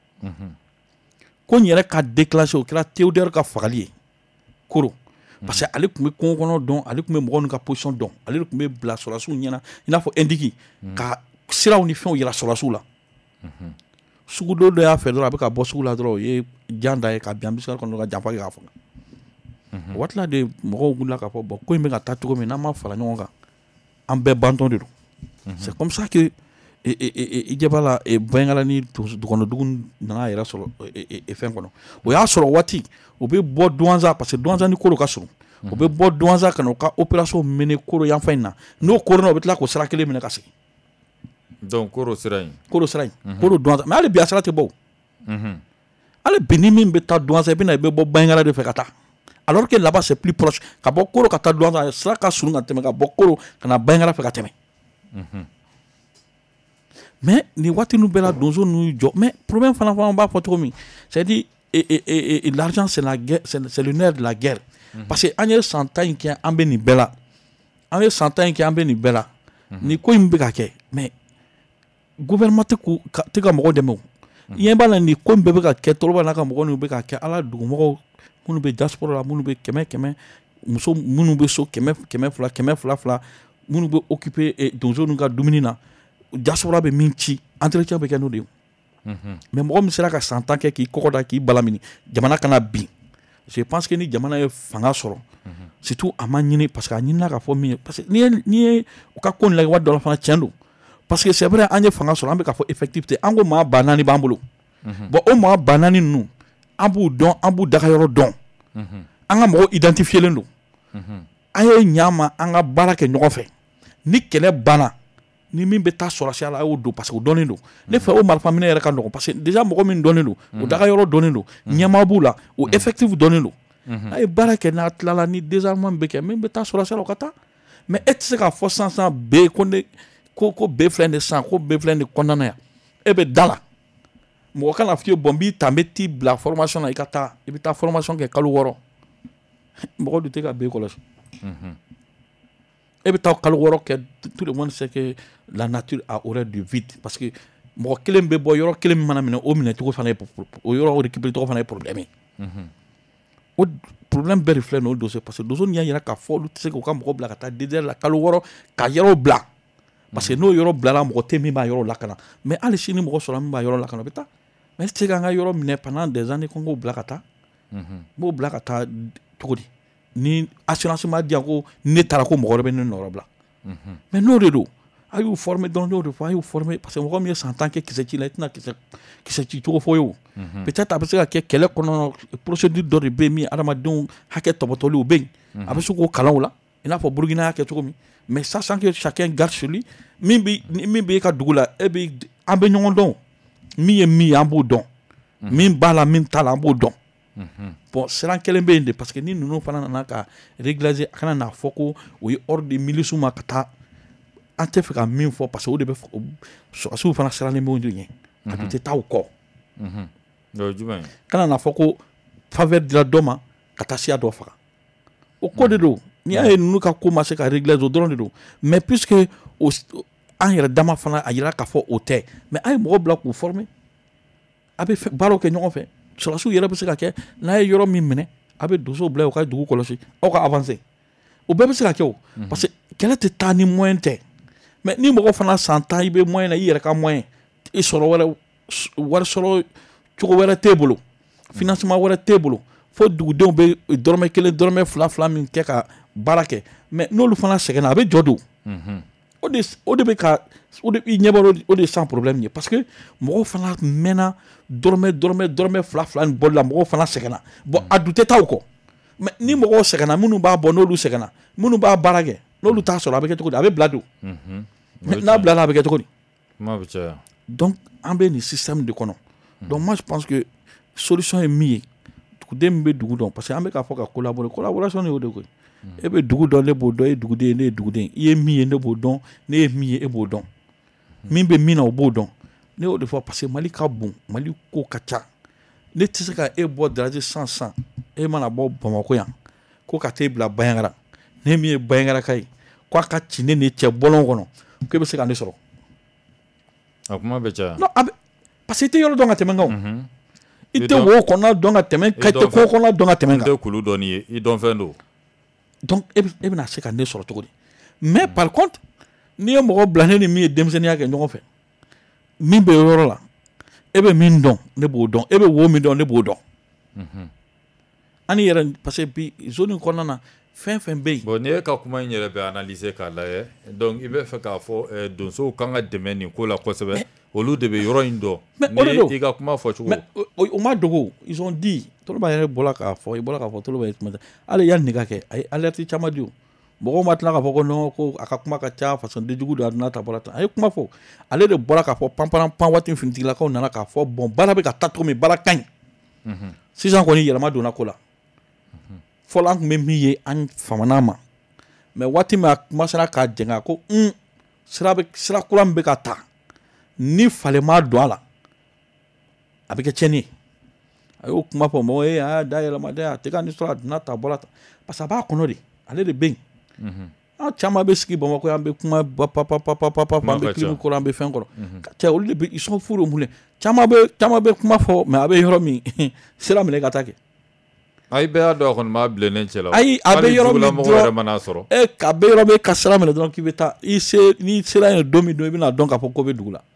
ko n yɛrɛ ka déclencher o kɛra Théodore ka fagali ye koro parce que ale tun bɛ kungo kɔnɔ dɔn ale tun bɛ mɔgɔw ka position dɔn ale de tun bɛ bila sɔrɔdasiw ɲɛna i n'a fɔ indiki ka siraw ni fɛnw yira sɔrɔdasiw la sugu dɔ dɔ y'a fɛ dɔrɔn a bɛ ka bɔ sugu la dɔrɔn o ye jan da ye ka bin bisikari kɔnɔ ka janfa kɛ k'a faga waati la de mɔgɔw wulila k'a fɔ bon ko in bɛ ka taa cogo min n'an ma fara ɲɔgɔn kan an bɛɛ bantɔ de don c'est comme ça que i ɲɛ b'a la Bayangala ni dugukɔnɔdugu nana yɛrɛ sɔrɔ fɛn kɔnɔ o y'a sɔrɔ waati o bɛ bɔ Douentza parce que Douentza ni Koro ka surun o bɛ bɔ Douentza ka na o ka opération mené Koro yanfan in na n'o Koro na o bɛ tila k'o sira kelen minɛ ka segin donc Koro sira in Koro sira in Koro Douentza mais hali bi a sira tɛ bɔ o hali bi ni min bɛ taa Douentza i bɛ na i bɛ bɔ Bayangala de fɛ ka taa alors que là-bas c'est plus proche ka bɔ Koro ka taa Douentza sira ka surun ka tɛmɛ ka bɔ Koro ka na Bayangala fɛ ka tɛmɛ mais ni waati ninnu bɛɛ la donso ninnu jɔ mais problème fana fana b'a fɔ cogo min c'est-à-dire l'argent c'est la guerre c'est le nerf de la guerre parce que an ye san tan in kɛ an bɛ nin bɛɛ la an ye san tan in kɛ an bɛ nin bɛɛ la ni ko in bɛ ka kɛ mais gouvernement tɛ ka mɔgɔw dɛmɛ o i ɲɛ b'a la ni ko in bɛɛ bɛ ka kɛ tɔrɔba n'a ka mɔgɔw ninnu bɛ ka kɛ ala dugumɔgɔw minnu bɛ diaspora la minnu bɛ kɛmɛ kɛmɛ muso minnu bɛ so kɛmɛ kɛmɛ fila kɛmɛ fila fila minnu bɛ occuper donso ninnu ka dumuni na diaspora bɛ min ci entretien bɛ kɛ n'o de ye mais mɔgɔ min sera ka san tan kɛ k'i kɔkɔ da k'i bala minɛ jamana kana bin je pense que ni jamana ye fanga sɔrɔ surtout a ma ɲini parce que a ɲinina ka fɔ min ye parce que n'i ye n'i ye u ka ko in lajɛ waati dɔ la fana tiɲɛ don parce que c'est vrai an ye fanga sɔrɔ an bɛ ka fɔ effectivité an ko maa ba naani b'an bolo bon o maa ba naani ninnu an b'u dɔn an b'u dagayɔrɔ dɔn an ka mɔgɔw identifielen don an ye ɲa ma an ka baara kɛ ɲɔgɔn fɛ ni kɛlɛ banna ni min bɛ taa sɔrɔsiya la a y'o don parce que o dɔnnen don ne fɛ o marifa minɛ yɛrɛ ka nɔgɔn parce que déjà mɔgɔ min dɔnnen don o dagayɔrɔ dɔnnen don ɲɛmaa b'u la o effectif dɔnnen don n'a ye baara kɛ n'a tilala ni désarmement bɛ kɛ min bɛ taa sɔrɔsiya la o ka taa mais e tɛ se k'a fɔ sisan sisan bee ko ne ko ko bee filɛ nin sisan ko bee filɛ nin kɔnɔna yan e bɛ da la mɔgɔ kana f'i ye bon n b'i ta n bɛ t'i bila formation na i ka taa i bɛ taa formation kɛ kalo wɔɔrɔ mɔgɔ dun tɛ ka bee kɔlɔsi e bɛ taa kalo wɔɔrɔ kɛ tout le monde sait que la nature a horreur du vide parce que mɔgɔ kelen bɛ bɔ yɔrɔ kelen min mana minɛ o minɛ cogo fana ye o yɔrɔ o récupérer cogo fana ye problème ye o problème bɛɛ de filɛ nin ye o dossier parce que dossier nin y'a yira k'a fɔ olu tɛ se k'u ka mɔgɔ bila ka taa D D R la kalo wɔɔrɔ ka yɔrɔ bila parce que n'o yɔrɔ bilala mɔgɔ tɛ min b'a yɔrɔ lakana mais hali sini mɔgɔ sɔrɔ min b'a yɔrɔ lakana o bɛ taa mais e tɛ se k'an ka yɔrɔ minɛ pendant des années ko n k'o bila ka taa n b'o bila ka taa cogo di ni assurance m'a diya ko ne taara ko mɔgɔ wɛrɛ bɛ ne nɔrɔ bila mais n'o de don a y'u former dɔrɔn n'o de fɔ a y'u former parce que mɔgɔ min ye san tan kɛ kisɛ ci la i tɛna kisɛ kisɛ ci cogo fɔ ye o peut-être a bɛ se ka kɛ kɛlɛ kɔnɔ procédure dɔ de bɛ yen min adamadenw hakɛ tɔbɔtɔli o bɛ yen a bɛ se k'o kalan o la i n'a fɔ Burkina y'a kɛ cogo min mais ça sans que chacun garde sur lui min bɛ min bɛ e ka dugu la e bɛ an bɛ ɲɔgɔn dɔn min ye min ye an b'o dɔn min b'a la min t'a la an b'o dɔn bon siran kelen bɛ yen de parce que ni ninnu fana nana ka régulariser a kana n'a fɔ ko o ye ordre de milice ma ka taa an tɛ fɛ ka min fɔ parce que o de bɛ sɔrɔsiw fana sirannen bɛ o ɲɛ a tun tɛ taa o kɔ kana n'a fɔ ko faveur dira dɔ ma ka taa siya dɔ faga o ko de don n'i y'a ye ninnu ka ko ma se ka régulariser o dɔrɔn de don mais puisque an yɛrɛ dama fana a yira k'a fɔ o tɛ mais an ye mɔgɔ bila k'u former a bɛ baaraw kɛ ɲɔgɔn fɛ sɔrɔsiw yɛrɛ bɛ se ka kɛ n'a ye yɔrɔ min minɛ a bɛ dosow bila u ka dugu kɔlɔsi aw ka avancer o bɛɛ bɛ se ka kɛ o parce que kɛlɛ tɛ taa ni moyen tɛ mais ni mɔgɔ fana san tan i bɛ moyen na i yɛrɛ ka moyen i sɔrɔ wɛrɛ wari sɔrɔ cogo wɛrɛ t'e bolo financement wɛrɛ t'e bolo fo dugudenw bɛ dɔrɔmɛ kelen dɔrɔmɛ fila fila min kɛ ka baara kɛ mais n'olu fana sɛgɛnna a bɛ jɔ don o de o de bɛ ka o de i ɲɛbɔ o de sans problème ye parce que mɔgɔw fana mɛnna dɔrɔmɛ dɔrɔmɛ dɔrɔmɛ fila fila ni bɔli la mɔgɔw fana sɛgɛnna bon a dun tɛ taa o kɔ mais ni mɔgɔw sɛgɛnna minnu b'a bɔ n'olu sɛgɛnna minnu b'a baara kɛ n'olu t'a sɔrɔ a bɛ kɛ cogo di a bɛ bila don n'a bilala a bɛ kɛ cogo di donc an bɛ nin système de kɔnɔ donc moi je pense que solution ye min ye duguden min bɛ dugu dɔn parce que an bɛ k'a fɔ ka collaborer collaboration y'o de koyi e bɛ dugu dɔn ne b'o dɔn e ye duguden ye ne ye duguden i ye min ye ne b'o dɔn ne ye min ye e b'o dɔn min bɛ min na o b'o dɔn ne y'o de fɔ parce que Mali ka bon Mali ko ka ca ne tɛ se ka e bɔ Daraze san san e mana bɔ Bamakɔ yan ko ka t'e bila Bayaŋara ne min ye Bayaŋara ka ye k'a ka ci ne ni cɛ bɔlɔn kɔnɔ ko e bɛ se ka ne sɔrɔ a kuma bɛ caya non a bɛ parce que i tɛ yɔrɔ dɔn ka tɛmɛ kan o i tɛ wo kɔnɔna dɔn ka tɛmɛ ka tɛ ko kɔnɔna dɔn ka tɛmɛ kan i tɛ kulu dɔn ye i dɔn fɛn don donc e bɛna se ka ne sɔrɔ cogo di mais par contre n'i ye mɔgɔ bila ne ni min ye denmisɛnninya kɛ ɲɔgɔn fɛ min bɛ yɔrɔ la e bɛ min dɔn ne b'o dɔn e bɛ wo min dɔn ne b'o dɔn an ni yɛrɛ parce que bi zone kɔnɔna na fɛn fɛn bɛ yen bon n'i ye ka kuma in yɛrɛ bɛ analyser k'a lajɛ donc i bɛ fɛ k'a fɔ donsow kan ka dɛmɛ nin ko la kosɛbɛ olu de bɛ yɔrɔ in dɔn ni i ka kuma fɔcogo o ma dogo ils ont dit Toloba yɛrɛ bɔra k'a fɔ i bɔra k'a fɔ Toloba ye tuma hali yanni nin ka kɛ a ye alerte caman di o mɔgɔw ma tila k'a fɔ ko non ko a ka kuma ka ca fasodenjugu don a donna ta bɔra tan a ye kuma fɔ ale de bɔra k'a fɔ panparan pan waati finitigilakaw nana k'a fɔ bon baara bɛ ka taa cogo min baara ka ɲi sisan kɔni yɛlɛma donna ko la fɔlɔ an tun bɛ min ye an famana ma mais waati min a kumasera k'a jɛngɛ ko un sira bɛ sira kura min bɛ ka taa ni falen ma don a la a bɛ kɛ tiɲɛni ye a y'o kuma fɔ mɔgɔ ye a y'a da yɛlɛma dɛ a tɛ ka nin sɔrɔ a donna ta bɔra tan parce que a b'a kɔnɔ de ale de bɛ yen an caman bɛ sigi Bamakɔ an bɛ kuma papapapapapa an bɛ kilimu kɔrɔ an bɛ fɛn kɔrɔ ka cɛ olu de bɛ ils sont fous de mun caman bɛ caman bɛ kuma fɔ mais a bɛ yɔrɔ min sira minɛ ka taa kɛ ayi bɛɛ y'a dɔn a kɔni b'a bilennen cɛ la ayi a bɛ yɔrɔ min dɔrɔn e ka bɛ yɔrɔ min ka sira minɛ dɔrɔn k'i bɛ taa i se ni sera yen don min don i bɛna dɔn k'a fɔ ko bɛ dugu la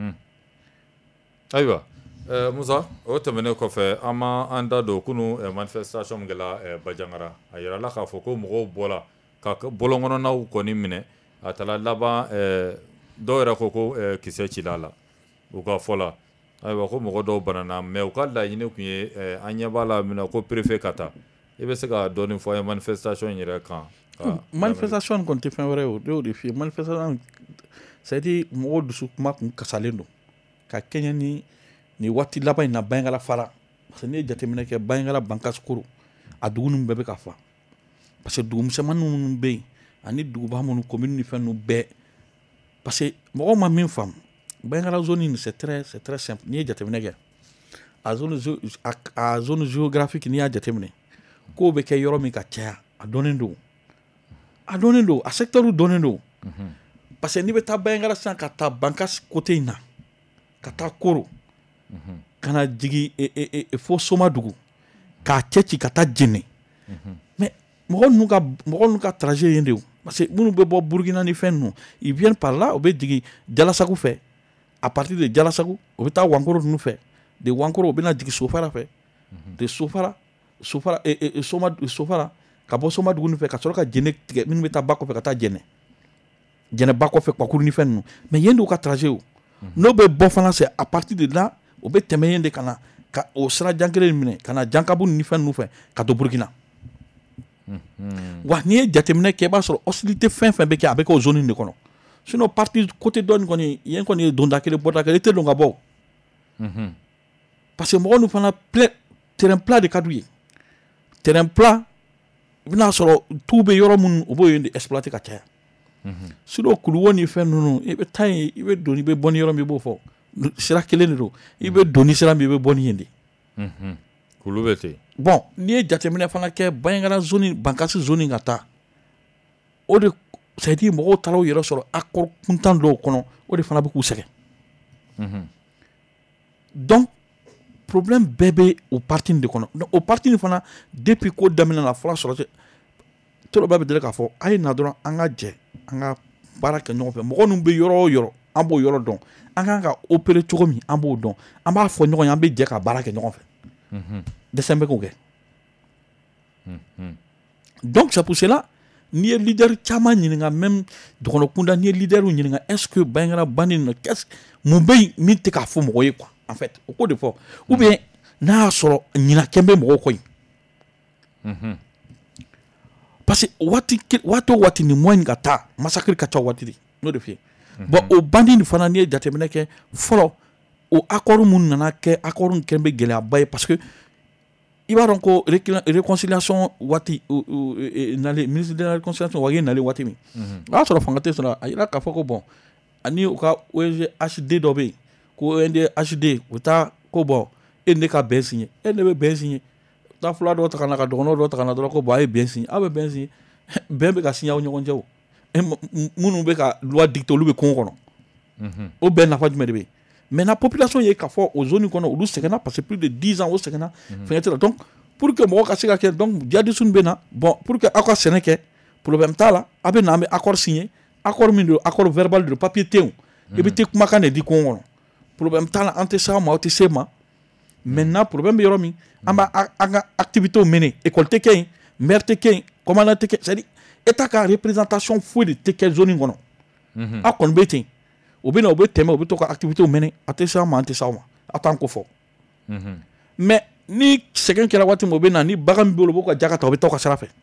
ayiwa Musa o tɛmɛnen kɔfɛ an ma an da don kunu manifestation min kɛla Bajaŋara a yirala k'a fɔ ko mɔgɔw bɔra ka bɔlɔn kɔnɔnaw kɔni minɛ a taara laban dɔw yɛrɛ ko ko kisɛ cila la u ka fɔ la ayiwa ko mɔgɔ dɔw banana mais u ka laɲini tun ye an ɲɛ b'a la min ko préfet ka taa i bɛ se ka dɔɔni fɔ ye manifestation yɛrɛ kan manifestation kɔni tɛ fɛn wɛrɛ ye o y'o de f'i ye manifestation c'est à dire mɔgɔw dusu kuma kun kasalen don ka kɛɲɛ ni ni waati laban in na Bayaŋara fara parce que n'i ye jateminɛ kɛ Bayaŋara Bankasukoro a dugu ninnu bɛɛ bɛ ka fa parce que dugu misɛnmanin minnu bɛ yen ani duguba minnu commune ni fɛn ninnu bɛɛ parce que mɔgɔw ma min faamu Bayaŋara zone in c'est très c'est très simple n'i ye jateminɛ kɛ a zone a zone géographique n'i y'a jateminɛ kow bɛ kɛ yɔrɔ min ka caya a dɔnnen don a dɔnnen don a secteur dɔnnen don parce que n'i bɛ taa Bayaŋara sisan ka taa Bankas côté in na ka taa Koro ka na jigin fo Somadugu k'a cɛ ci ka taa Jɛnɛ mais mɔgɔ ninnu ka mɔgɔ ninnu ka trajet yen de o parce que minnu bɛ bɔ Burukina ni fɛn ninnu ils viennent par là u bɛ jigin Jalasagu fɛ à partir de Jalasagu u bɛ taa Wankoro ninnu fɛ de Wankoro u bɛ na jigin Sofara fɛ de Sofara Sofara Soma Sofara ka bɔ Somadugu ninnu fɛ ka sɔrɔ ka Jɛnɛ tigɛ minnu bɛ taa ba kɔfɛ ka taa Jɛnɛ Jɛnɛ ba kɔfɛ Kpakuru ni fɛn ninnu mais yen de u ka trajet o n'o bɛ bɔ fana c'est à partir de là o bɛ tɛmɛ yen de ka na ka o sira jan kelen minɛ ka na Jankabu ni fɛn ninnu fɛ ka to Burukina wa n'i ye jateminɛ kɛ i b'a sɔrɔ hostilité fɛn fɛn bɛ kɛ a bɛ kɛ o zone de kɔnɔ sinon parti côté dɔɔni kɔni yen kɔni ye donda kelen bɔda kelen i tɛ don ka bɔ parce que mɔgɔ ninnu fana terrain plat de ka d'u ye terrain plat i bɛna sɔrɔ tu bɛ yɔrɔ minnu u b'o yen de exploiter ka caya sinon kuluwo ni fɛn ninnu i bɛ taa yen i bɛ don i bɛ bɔ ni yɔrɔ min i b'o fɔ sira kelen de don i bɛ don ni sira min i bɛ bɔ ni yen de kulu bɛ ten bon n'i ye jateminɛ fana kɛ Bandiagara zone Bankassi zone ka taa o de c'est à dire mɔgɔw taara u yɛrɛ sɔrɔ accord kuntan dɔw kɔnɔ o de fana bɛ k'u sɛgɛn donc problème bɛɛ bɛ o parti de kɔnɔ donc o parti nin fana depuis ko daminɛ na fɔlɔ sɔrɔ tɔrɔ bɛɛ bɛ deli k'a fɔ a ye na dɔrɔn an ka jɛ an ka baara kɛ ɲɔgɔn fɛ mɔgɔ ninnu bɛ yɔrɔ o yɔrɔ an b'o yɔrɔ dɔn an kan ka opérer cogo min an b'o dɔn an b'a fɔ ɲɔgɔn ye an bɛ jɛ ka baara kɛ ɲɔgɔn fɛ dɛsɛ bɛ k'o kɛ donc c'est pour cela n'i ye leader caman ɲininka même dɔgɔnɔ kunda n'i ye leader ɲininka est-ce que Bandiagara bandi nin qu'est-ce mun bɛ yen min tɛ k'a fɔ mɔgɔ ye quoi en fait o ko de fɔ ou bien n'a y'a sɔrɔ ɲinan bɛ mɔgɔw kɔ yen parce que waati waati o waati ni moyen ka taa massacre ka ca waati de n'o de f'i ye bon o bandi nin fana n'i ye jateminɛ kɛ fɔlɔ o accord mun nana kɛ accord min kɛlen bɛ gɛlɛyaba ye parce que i b'a dɔn ko réconciliation waati nalen ministre de la réconciliation Wage nalen waati min o y'a sɔrɔ fanga tɛ sɔrɔ a yira k'a fɔ ko bon ani u ka O N G H D dɔ bɛ yen ko O N G H D u taa ko bon e ne ka bɛn signé e ne bɛ bɛn signé taa fula dɔ ta ka na ka dɔgɔnɔ dɔ ta ka na dɔrɔn ko bon a ye bɛn signé aw bɛ bɛn signé bɛn bɛ ka signé aw ɲɔgɔn cɛ o minnu bɛ ka loi dicter olu bɛ kungo kɔnɔ o bɛn nafa jumɛn de bɛ yen maintenant population ye k'a fɔ o zone kɔnɔ olu sɛgɛnna parce que plus de dix ans o sɛgɛnna fɛngɛ tɛ la donc pour que mɔgɔ ka se ka kɛ donc jihadistes bɛ na bon pour que aw ka sɛnɛ kɛ problème t'a la a bɛ na an bɛ accord signé accord min don accord verbal de papier tɛ yen i bɛ tɛ kumakan de di kungo kɔnɔ problème t'a la an tɛ se aw ma aw tɛ se ma maintenant problème bɛ yɔrɔ min an b'a an ka activités mener école tɛ kɛ yen maire tɛ kɛ yen commandant tɛ kɛ c'est à dire état ka représentation foyi de tɛ kɛ zone kɔnɔ aw kɔni bɛ ten o bɛ na o bɛ tɛmɛ o bɛ to ka activités mener a tɛ se aw ma an tɛ se aw ma aw t'an ko fɔ mais ni sɛgɛn kɛra waati min o bɛ na ni bagan min bɛ yen o b'o ka jaga ta o bɛ taa o ka sira fɛ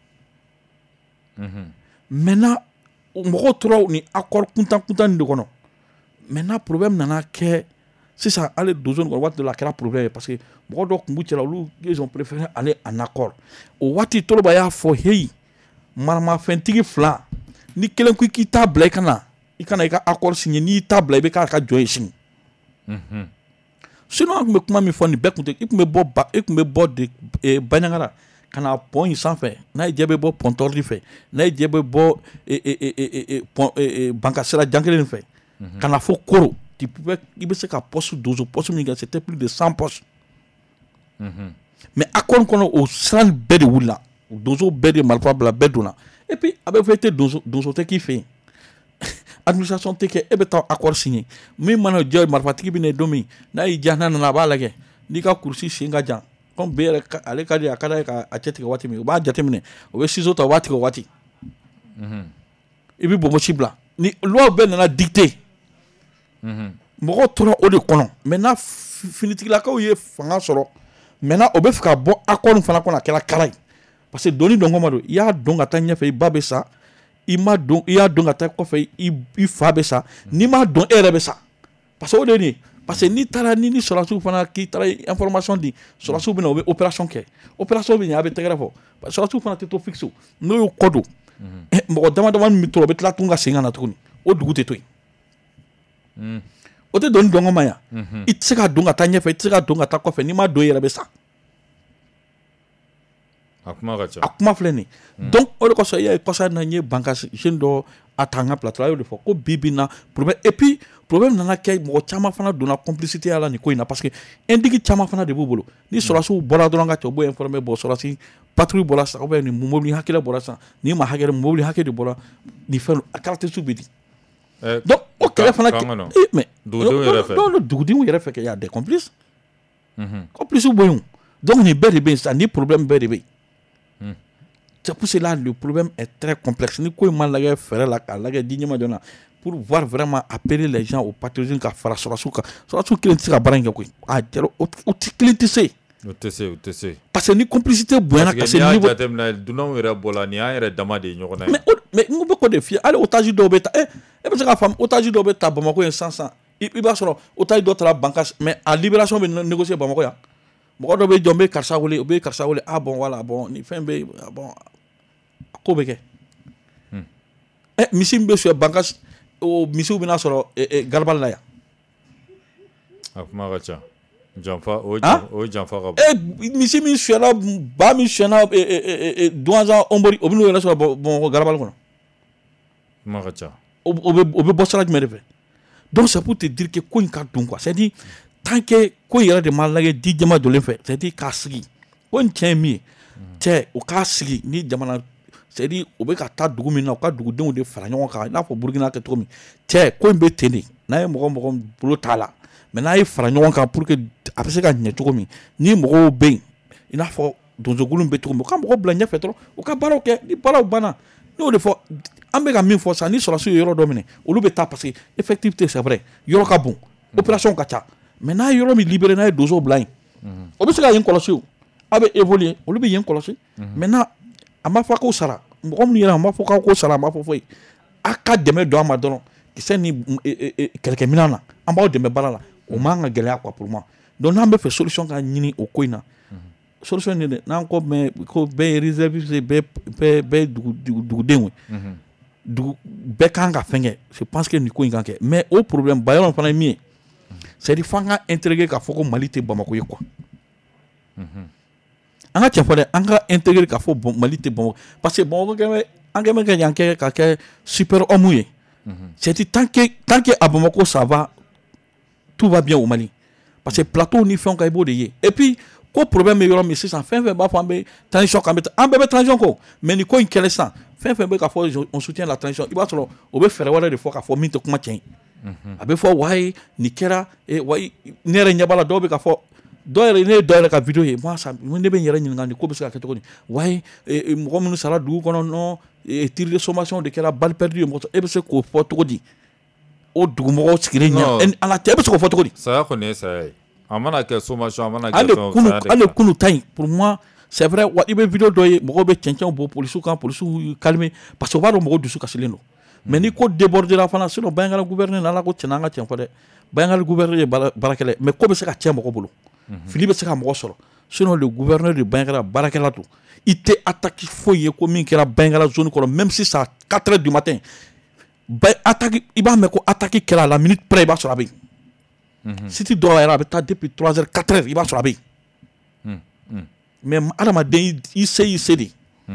maintenant mɔgɔw tora ni accord kuntan kuntan nin de kɔnɔ maintenant problème nana kɛ sisan ale don zone kɔnɔ waati dɔ la a kɛra problème ye parce que mɔgɔ dɔ tun b'u cɛla olu ils ont préféré aller en accord o waati Toroba y'a fɔ heyi maramafɛntigi fila ni kelen ko k'i t'a bila i kana i kana i ka accord signé n'i t'a bila i bɛ k'a ka jɔn ye sini sinon an tun bɛ kuma min fɔ nin bɛɛ tun tɛ i tun bɛ bɔ ba i tun bɛ bɔ de Bandiagara ka na pont in sanfɛ n'a ye jɛ bɛ bɔ Pont-Ordi fɛ n'a ye jɛ bɛ bɔ Bankassi jan kelen fɛ ka na fɔ Koro tu pouvais i bɛ se ka poste dozo poste min kɛ c'était plus de cent postes mais accord kɔnɔ o siran bɛɛ de wulila dozo bɛɛ de marifa bila bɛɛ donna et puis a bɛ fɔ e tɛ dozo dozo tɛ k'i fɛ yen administration tɛ kɛ e bɛ taa accord signé min mana jɛ marifatigi bɛ na don min n'a y'i diya n'a nana a b'a lajɛ n'i ka kurusi sen ka jan comme bɛɛ yɛrɛ ale ka di a ka d'a ye k'a cɛ tigɛ waati min o b'a jateminɛ o bɛ ciseau ta o b'a tigɛ o waati i bɛ bonbonsi bila ni loi bɛɛ nana dicter mɔgɔw tora o de kɔnɔ maintenant finitigilakaw ye fanga sɔrɔ maintenant o bɛ fɛ ka bɔ accord fana kɔnɔ a kɛra kara ye parce que doni dɔn kɔma don i y'a dɔn ka taa ɲɛfɛ i ba bɛ sa i ma dɔn i y'a dɔn ka taa kɔfɛ i fa bɛ sa n'i m'a dɔn e yɛrɛ bɛ sa parce que o de ye nin ye parce que n'i taara ni ni sɔrɔdasiw fana k'i taara information di sɔrɔdasiw bɛ na o bɛ opération kɛ opération bɛ ɲɛ a bɛ tɛgɛrɛ fɔ sɔrɔdasiw fana tɛ to fixe n'o y'o kɔ don mɔgɔ dama dama min tora o bɛ tila tun ka segin ka na tuguni o dugu tɛ to yen o tɛ dɔnni dɔn kɔma yan i tɛ se ka dɔn ka taa ɲɛfɛ i tɛ se ka dɔn ka taa kɔfɛ n'i m'a dɔn i yɛrɛ bɛ sa a kuma ka ca a kuma filɛ nin donc o de kɔsɔn i y'a ye kɔsa in na n ye Bankassi jeune dɔ a ta n ka plateau la a y'o de fɔ ko bi bi in na problème et puis problème nana kɛ mɔgɔ caman fana donna complicité ya la nin ko in na parce que indigi caman fana de b'u bolo ni sɔrɔdasiw bɔra dɔrɔn ka cɛ u b'o informer bon sɔrɔdasi patrouille bɔra sisan ou bien nin mobili hakɛ dɔ bɔra sisan nin ma hakɛ mobili hakɛ de bɔra nin fɛn a caractéristiques bɛ di donc o kɛlɛ fana kɛ mais dugudenw yɛrɛ fɛ kɛ y a des complices complices bɛ yen donc nin bɛɛ de bɛ yen sisan ni problème bɛɛ de bɛ yen. C'est pour cela le problème est très complexe. Ni ko ma lagɛ fɛrɛ la k'a lagɛ di ɲɛma joona pour voir vraiment appeler les gens au patriotisme ka fara sɔrɔdasiw kan sɔrɔdasiw kelen tɛ se ka baara in kɛ koyi a jara o tɛ kelen tɛ se o tɛ se o tɛ se parce que ni complicité bonyana ka se niveau parce que n'i y'a jateminɛ dunanw yɛrɛ bɔla nin y'an yɛrɛ dama de ye ɲɔgɔn na ye mais mais n bɛ k'o de f'i ye hali otage dɔw bɛ ta eh e bɛ se k'a faamu otage dɔw bɛ ta Bamakɔ yen sisan sisan i b'a sɔrɔ otage dɔ taara Bankas mais a libération bɛ négocier Bamakɔ yan mɔgɔ dɔ bɛ jɔ n bɛ karisa wele o bɛ karisa wele ah bon voilà bon ni fɛn bɛ bon ko bɛ kɛ eh misi min bɛ suɲɛ Bankas o misiw bɛna sɔrɔ Garabali la yan a kuma ka ca janfa o o janfa ka bon eh misi min suɲɛna ba min suɲɛna Douanza Ombori o bɛ n'o yɛrɛ sɔrɔ Bamakɔ Garabali kɔnɔ kuma ka ca o bɛ o bɛ bɔ sira jumɛn de fɛ donc c'est pour te dire que ko in ka dun quoi c'est à dire tant que ko yɛrɛ de ma lajɛ di jama jɔlen fɛ c'est à dire k'a sigi ko in tiɲɛ ye min ye cɛ o k'a sigi ni jamana c'est à dire o bɛ ka taa dugu min na o ka dugudenw de fara ɲɔgɔn kan i n'a fɔ Burukina kɛ cogo min cɛ ko in bɛ ten de n'a ye mɔgɔ mɔgɔ bolo t'a la mais n'a ye fara ɲɔgɔn kan pour que a bɛ se ka ɲɛ cogo min ni mɔgɔw bɛ yen i n'a fɔ donsokolon bɛ cogo min u ka mɔgɔ bila ɲɛfɛ dɔrɔn u ka baaraw kɛ ni baaraw banna n'o de fɔ an bɛ ka min fɔ sisan ni sɔrɔdasiw ye yɔrɔ dɔ minɛ olu bɛ taa parce que effectivité c'est vrai yɔrɔ ka bon opération ka ca mais n'a ye yɔrɔ min libéré n'a ye donsow bila yen o bɛ se ka yen kɔlɔsi o a bɛ évoluer olu bɛ yen kɔlɔsi maintenant a ma fɔ k'o sara mɔgɔ minnu yɛrɛ a ma fɔ k'o sara a ma fɔ foyi a ka dɛmɛ don a ma dɔrɔn kisɛ ni kɛlɛkɛminɛn na an b'aw dɛmɛ baara la o man ka gɛlɛya quoi pour moi donc n'an bɛ fɛ solution ka ɲini o ko in na solution de n'an ko mɛ ko bɛɛ ye réserviste bɛɛ bɛɛ bɛɛ dugudenw ye dugu bɛɛ kan ka fɛn kɛ je pense que nin ko in kan kɛ mais o problème bayɔrɔ fana ye min ye c'est à dire f'an ka intégrer k'a fɔ ko Mali tɛ Bamakɔ ye quoi an ka tiɲɛ fɔ dɛ an ka intégrer k'a fɔ Mali tɛ Bamakɔ parce que Bamakɔ kɛ an kɛ bɛ ka yan kɛ ka kɛ super homme ye c'est à dire tant que tant que à Bamakɔ ça va tout va bien au Mali parce que plateau ni fɛnw ka i b'o de ye et puis ko problème bɛ yɔrɔ min sisan fɛn fɛn b'a fɔ an bɛ transition kan an bɛɛ bɛ transition ko mais nin ko in kɛlɛ sisan fɛn fɛn bɛ k'a fɔ on soutient la transition i b'a sɔrɔ o bɛ fɛɛrɛ wɛrɛ de fɔ k'a fɔ min tɛ kuma tiɲɛ a bɛ fɔ wayi nin kɛra wayi ne yɛrɛ ɲɛ b'a la dɔw bɛ k'a fɔ dɔw yɛrɛ ne ye dɔw yɛrɛ ka vidéo ye moi ça ne bɛ n yɛrɛ ɲininka nin ko bɛ se ka kɛ cogo di wayi mɔgɔ minnu sara dugu kɔnɔ non tir de sommation de kɛra balle perdue ye mɔgɔ e bɛ se k'o fɔ cogo di o dugumɔgɔw sigilen ɲɛ ala tɛ e bɛ se k'o fɔ cogo di saya kɔni ye saya ye a mana kɛ sommation a mana kɛ ale kunu ale kunu ta in pour moi c'est vrai wa i bɛ vidéo dɔ ye mɔgɔw bɛ cɛncɛnw bɔ polisiw kan polisiw calmer parce que o b'a dɔn mɔgɔw dusu kasilen don mais ni ko débordera fana sinon Bayangara gouverneur n'ala ko tiɲɛ an ka tiɲɛ fɔ dɛ Bayangara gouverneur ye baarakɛla mais ko bɛ se ka tiɲɛ mɔgɔ bolo fili bɛ se ka mɔgɔ sɔrɔ sinon le gouverneur de Bayangara baarakɛla don i tɛ attaque foyi ye ko min kɛra Bayangara zone kɔnɔ même si c'est à quatre heures du matin attaque i b'a mɛn ko attaque kɛra à la minute près i b'a sɔrɔ a bɛ yen siti dɔw yɛrɛ a bɛ taa depuis trois heures quatre heures i b'a sɔrɔ a bɛ yen mais adamaden i se i se de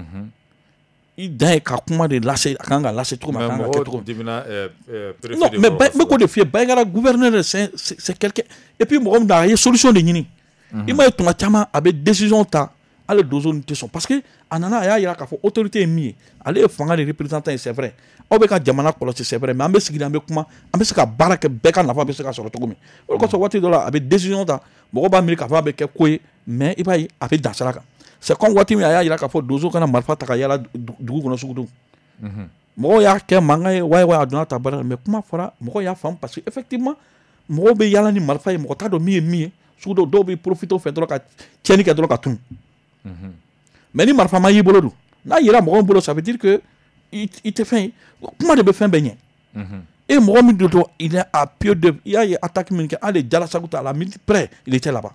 i dan ye ka kuma de lase a kan ka lase cogo min a kan ka kɛ cogo min non mais n bɛ k'o de f'i ye Bayangara gouverneur c'est c'est quelqu'un et puis mɔgɔ min don a ye solution de ɲini i m'a ye tuma caman a bɛ décision ta ale donso ni tɛ sɔn parce que a nana a y'a yira k'a fɔ autorité ye min ye ale ye fanga de représentant ye c'est vrai aw bɛ ka jamana kɔlɔsi c'est vrai mais an bɛ sigi an bɛ kuma an bɛ se ka baara kɛ bɛɛ ka nafa bɛ se ka sɔrɔ cogo min o de kosɔn waati dɔ la a bɛ décision ta mɔgɔ b'a miiri k'a fɔ a bɛ kɛ ko ye mais i b'a ye a bɛ dan sira kan c'est comme waati min a y'a yira k'a fɔ donso kana marifa ta ka yala dugu kɔnɔ sugu don mɔgɔw y'a kɛ mankan ye wayi wayi a donna ta baara la mais kuma fɔra mɔgɔw y'a faamu parce que effectivement mɔgɔw bɛ yala ni marifa ye mɔgɔ t'a dɔn min ye min ye sugu dɔw dɔw bɛ profiter o fɛ dɔrɔn ka tiɲɛni kɛ dɔrɔn ka tunu mais ni marifa ma y'i bolo dun n'a yera mɔgɔw bolo ça veut dire que i tɛ fɛn ye kuma de bɛ fɛn bɛɛ ɲɛ e mɔgɔ min don il est à pied d'œuvre i y'a ye attaque min kɛ hali Jalasago ta à la minute près il était là-bas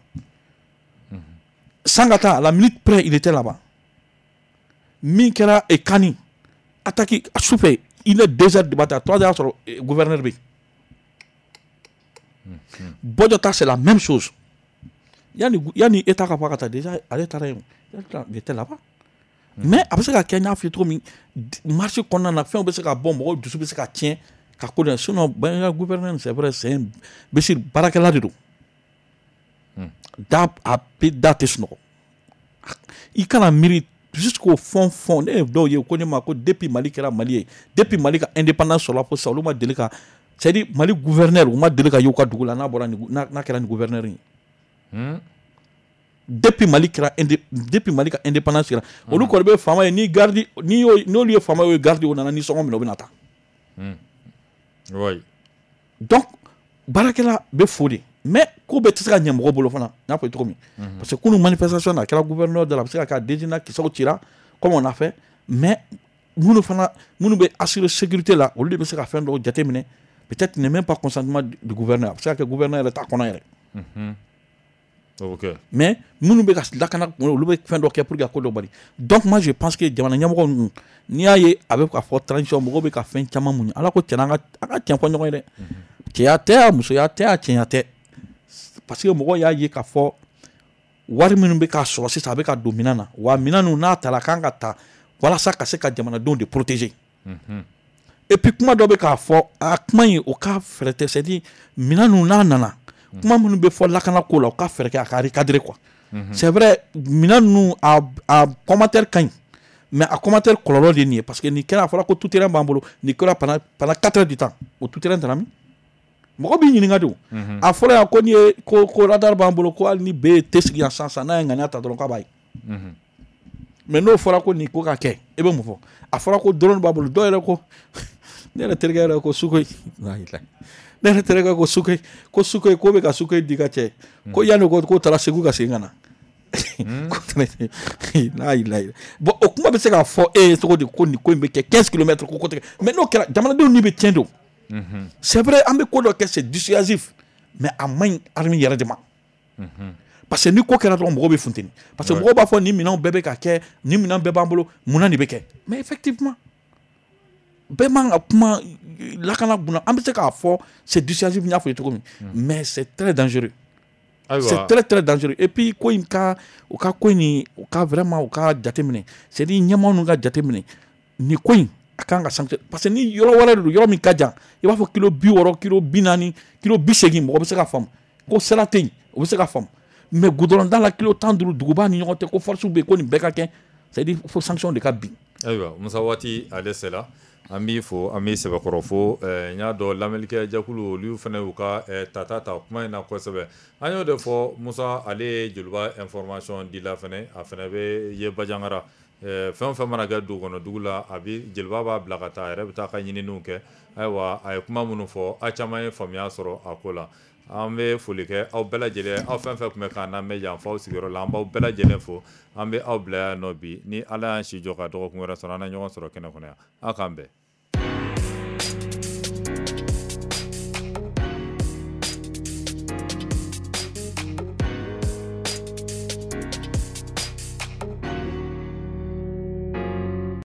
Sangata à la minute près il était là-bas min kɛra Kani attaque sufɛ il est deux heures du matin trois heures sɔrɔ gouverneur bɛ yen Bɔjɔta c'est la même chose yanni yanni État ka fɔ ka taa déjà ale taara yen il était là-bas mais a bɛ se ka kɛ n y'a f'i ye cogo min marché kɔnɔna na fɛnw bɛ se ka bɔ mɔgɔw dusu bɛ se ka tiɲɛ ka ko dɛ sinon Bayangara gouverneur c'est vrai c'est un Bésir baarakɛla de don da a bɛ da tɛ sunɔgɔ i kana miiri jusqu'au fond fond ne ye dɔw ye ko ne ma ko depuis Mali kɛra Mali ye depuis Mali ka indépendance sɔrɔla fo sisan olu ma deli ka c'est à dire Mali gouverneur u ma deli ka y'u ka dugu la n'a bɔra n'a kɛra ni gouverneur ye depuis Mali kɛra depuis Mali ka indépendance kɛra olu kɔni bɛ faama ye ni garde ni n'olu ye faama ye garde o nana ni sɔngɔ minɛ o bɛ na taa donc baarakɛla bɛ fo de mais ko bɛ tɛ se ka ɲɛ mɔgɔ bolo fana n'a fɔ cogo min parce que kunun manifestation na kɛra gouverneur de la a bɛ se ka kɛ déjeuner kisaw cira comme on a fait mais minnu fana minnu bɛ assurer sécurité la olu de bɛ se ka fɛn dɔw jateminɛ peut-être n'est même pas consentement du gouverneur a bɛ se ka kɛ gouverneur yɛrɛ t'a kɔnɔ yɛrɛ okay. mais minnu bɛ ka lakana olu bɛ fɛn dɔ kɛ pour que a ko dɔ bali donc moi je pense que jamana ɲɛmɔgɔ ninnu n'i y'a ye a bɛ ka fɔ transition mɔgɔw bɛ ka fɛn caman muɲu ala ko tiɲɛ an ka an ka tiɲɛ fɔ ɲɔgɔn ye dɛ cɛya tɛ a musoya tɛ a cɛya tɛ parce que mɔgɔw y'a ye k'a fɔ wari minnu bɛ k'a sɔrɔ sisan a bɛ ka don minɛn na wa minɛn ninnu n'a ta la kan ka ta walasa ka se ka jamanadenw de protéger et puis kuma dɔ bɛ k'a fɔ a kuma in o ka fɛrɛ tɛ c'est à dire minɛn ninnu n'a nana kuma minnu bɛ fɔ lakana ko la o ka fɛrɛ kɛ a ka recadrer quoi c'est vrai minɛn ninnu a a commentaire ka ɲi mais a commentaire kɔlɔlɔ de nin ye parce que nin kɛra a fɔra ko tout terrain b'an bolo nin kɛra pendant pendant quatre heures du temps o tout terrain tɛna min mɔgɔ b'i ɲininka de o a fɔra yan ko ni ye ko ko radar b'an bolo ko hali ni bee tɛ sigi yan sisan sisan n'a ye ŋaniya ta dɔrɔn k'a b'a ye mais n'o fɔra ko nin ko ka kɛ e bɛ mun fɔ a fɔra ko drone b'a bolo dɔw yɛrɛ ko ne yɛrɛ terikɛ yɛrɛ ko Sukoyi ne yɛrɛ terikɛ ko Sukoyi ko Sukoyi ko bɛ ka Sukoyi di ka cɛ ko yanni ko ko taara Segu ka segin ka na n'a y'i la bon o kuma bɛ se k'a fɔ e ye cogo di ko nin ko in bɛ kɛ quinze kilomètres ko ko tɛ mais n'o kɛra jamanadenw ni bɛ tiɲɛ don c'est vrai an bɛ ko dɔ kɛ c'est dissuasif mais a man ɲi armée yɛrɛ de ma parce que ni ko kɛra dɔrɔn mɔgɔw bɛ funteni parce que mɔgɔw b'a fɔ nin minɛnw bɛɛ bɛ ka kɛ nin minɛn bɛɛ b'an bolo munna nin bɛ kɛ mais effectivement bɛɛ man ka kuma lakana bunna an bɛ se k'a fɔ c'est dissuasif n y'a fɔ ye cogo min mais c'est très dangereux c'est très très dangereux et puis ko in ka u ka ko in u ka vraiment u ka jateminɛ c'est à dire ɲɛmɔgɔ ninnu ka jateminɛ nin ko in a kan ka sanctionner parce que ni yɔrɔ wɛrɛ de don yɔrɔ min ka jan i b'a fɔ kilo bi wɔɔrɔ kilo bi naani kilo bi seegin mɔgɔ bɛ se ka faamu ko sira tɛ yen o bɛ se ka faamu mais goudron da la kilo tan duuru duguba ni ɲɔgɔn tɛ ko force bɛ yen ko nin bɛɛ ka kɛ c'est à dire fo sanction de ka bin. ayiwa Musa waati ale sera an b'i fo an b'i sɛbɛkɔrɔ fo n y'a dɔn lamɛnnikɛ jakulu olu fana y'u ka tata ta kuma in na kosɛbɛ an y'o de fɔ Musa ale ye jeliba information di la fana a fana bɛ ye Bajangara fɛn o fɛn mana kɛ dugu kɔnɔ dugu la a bi jeliba b'a bila ka taa a yɛrɛ bɛ taa ka ɲininiw kɛ ayiwa a ye kuma minnu fɔ a caman ye faamuya sɔrɔ a ko la an bɛ foli kɛ aw bɛɛ lajɛlen aw fɛn fɛn tun bɛ k'an lamɛn yan fɔ aw sigiyɔrɔ la an b'aw bɛɛ lajɛlen fo an bɛ aw bila yan nɔ bi ni Ala y'an si jɔ ka dɔgɔkun wɛrɛ sɔrɔ an na ɲɔgɔn sɔrɔ kɛnɛ kɔnɔ yan aw k'an bɛn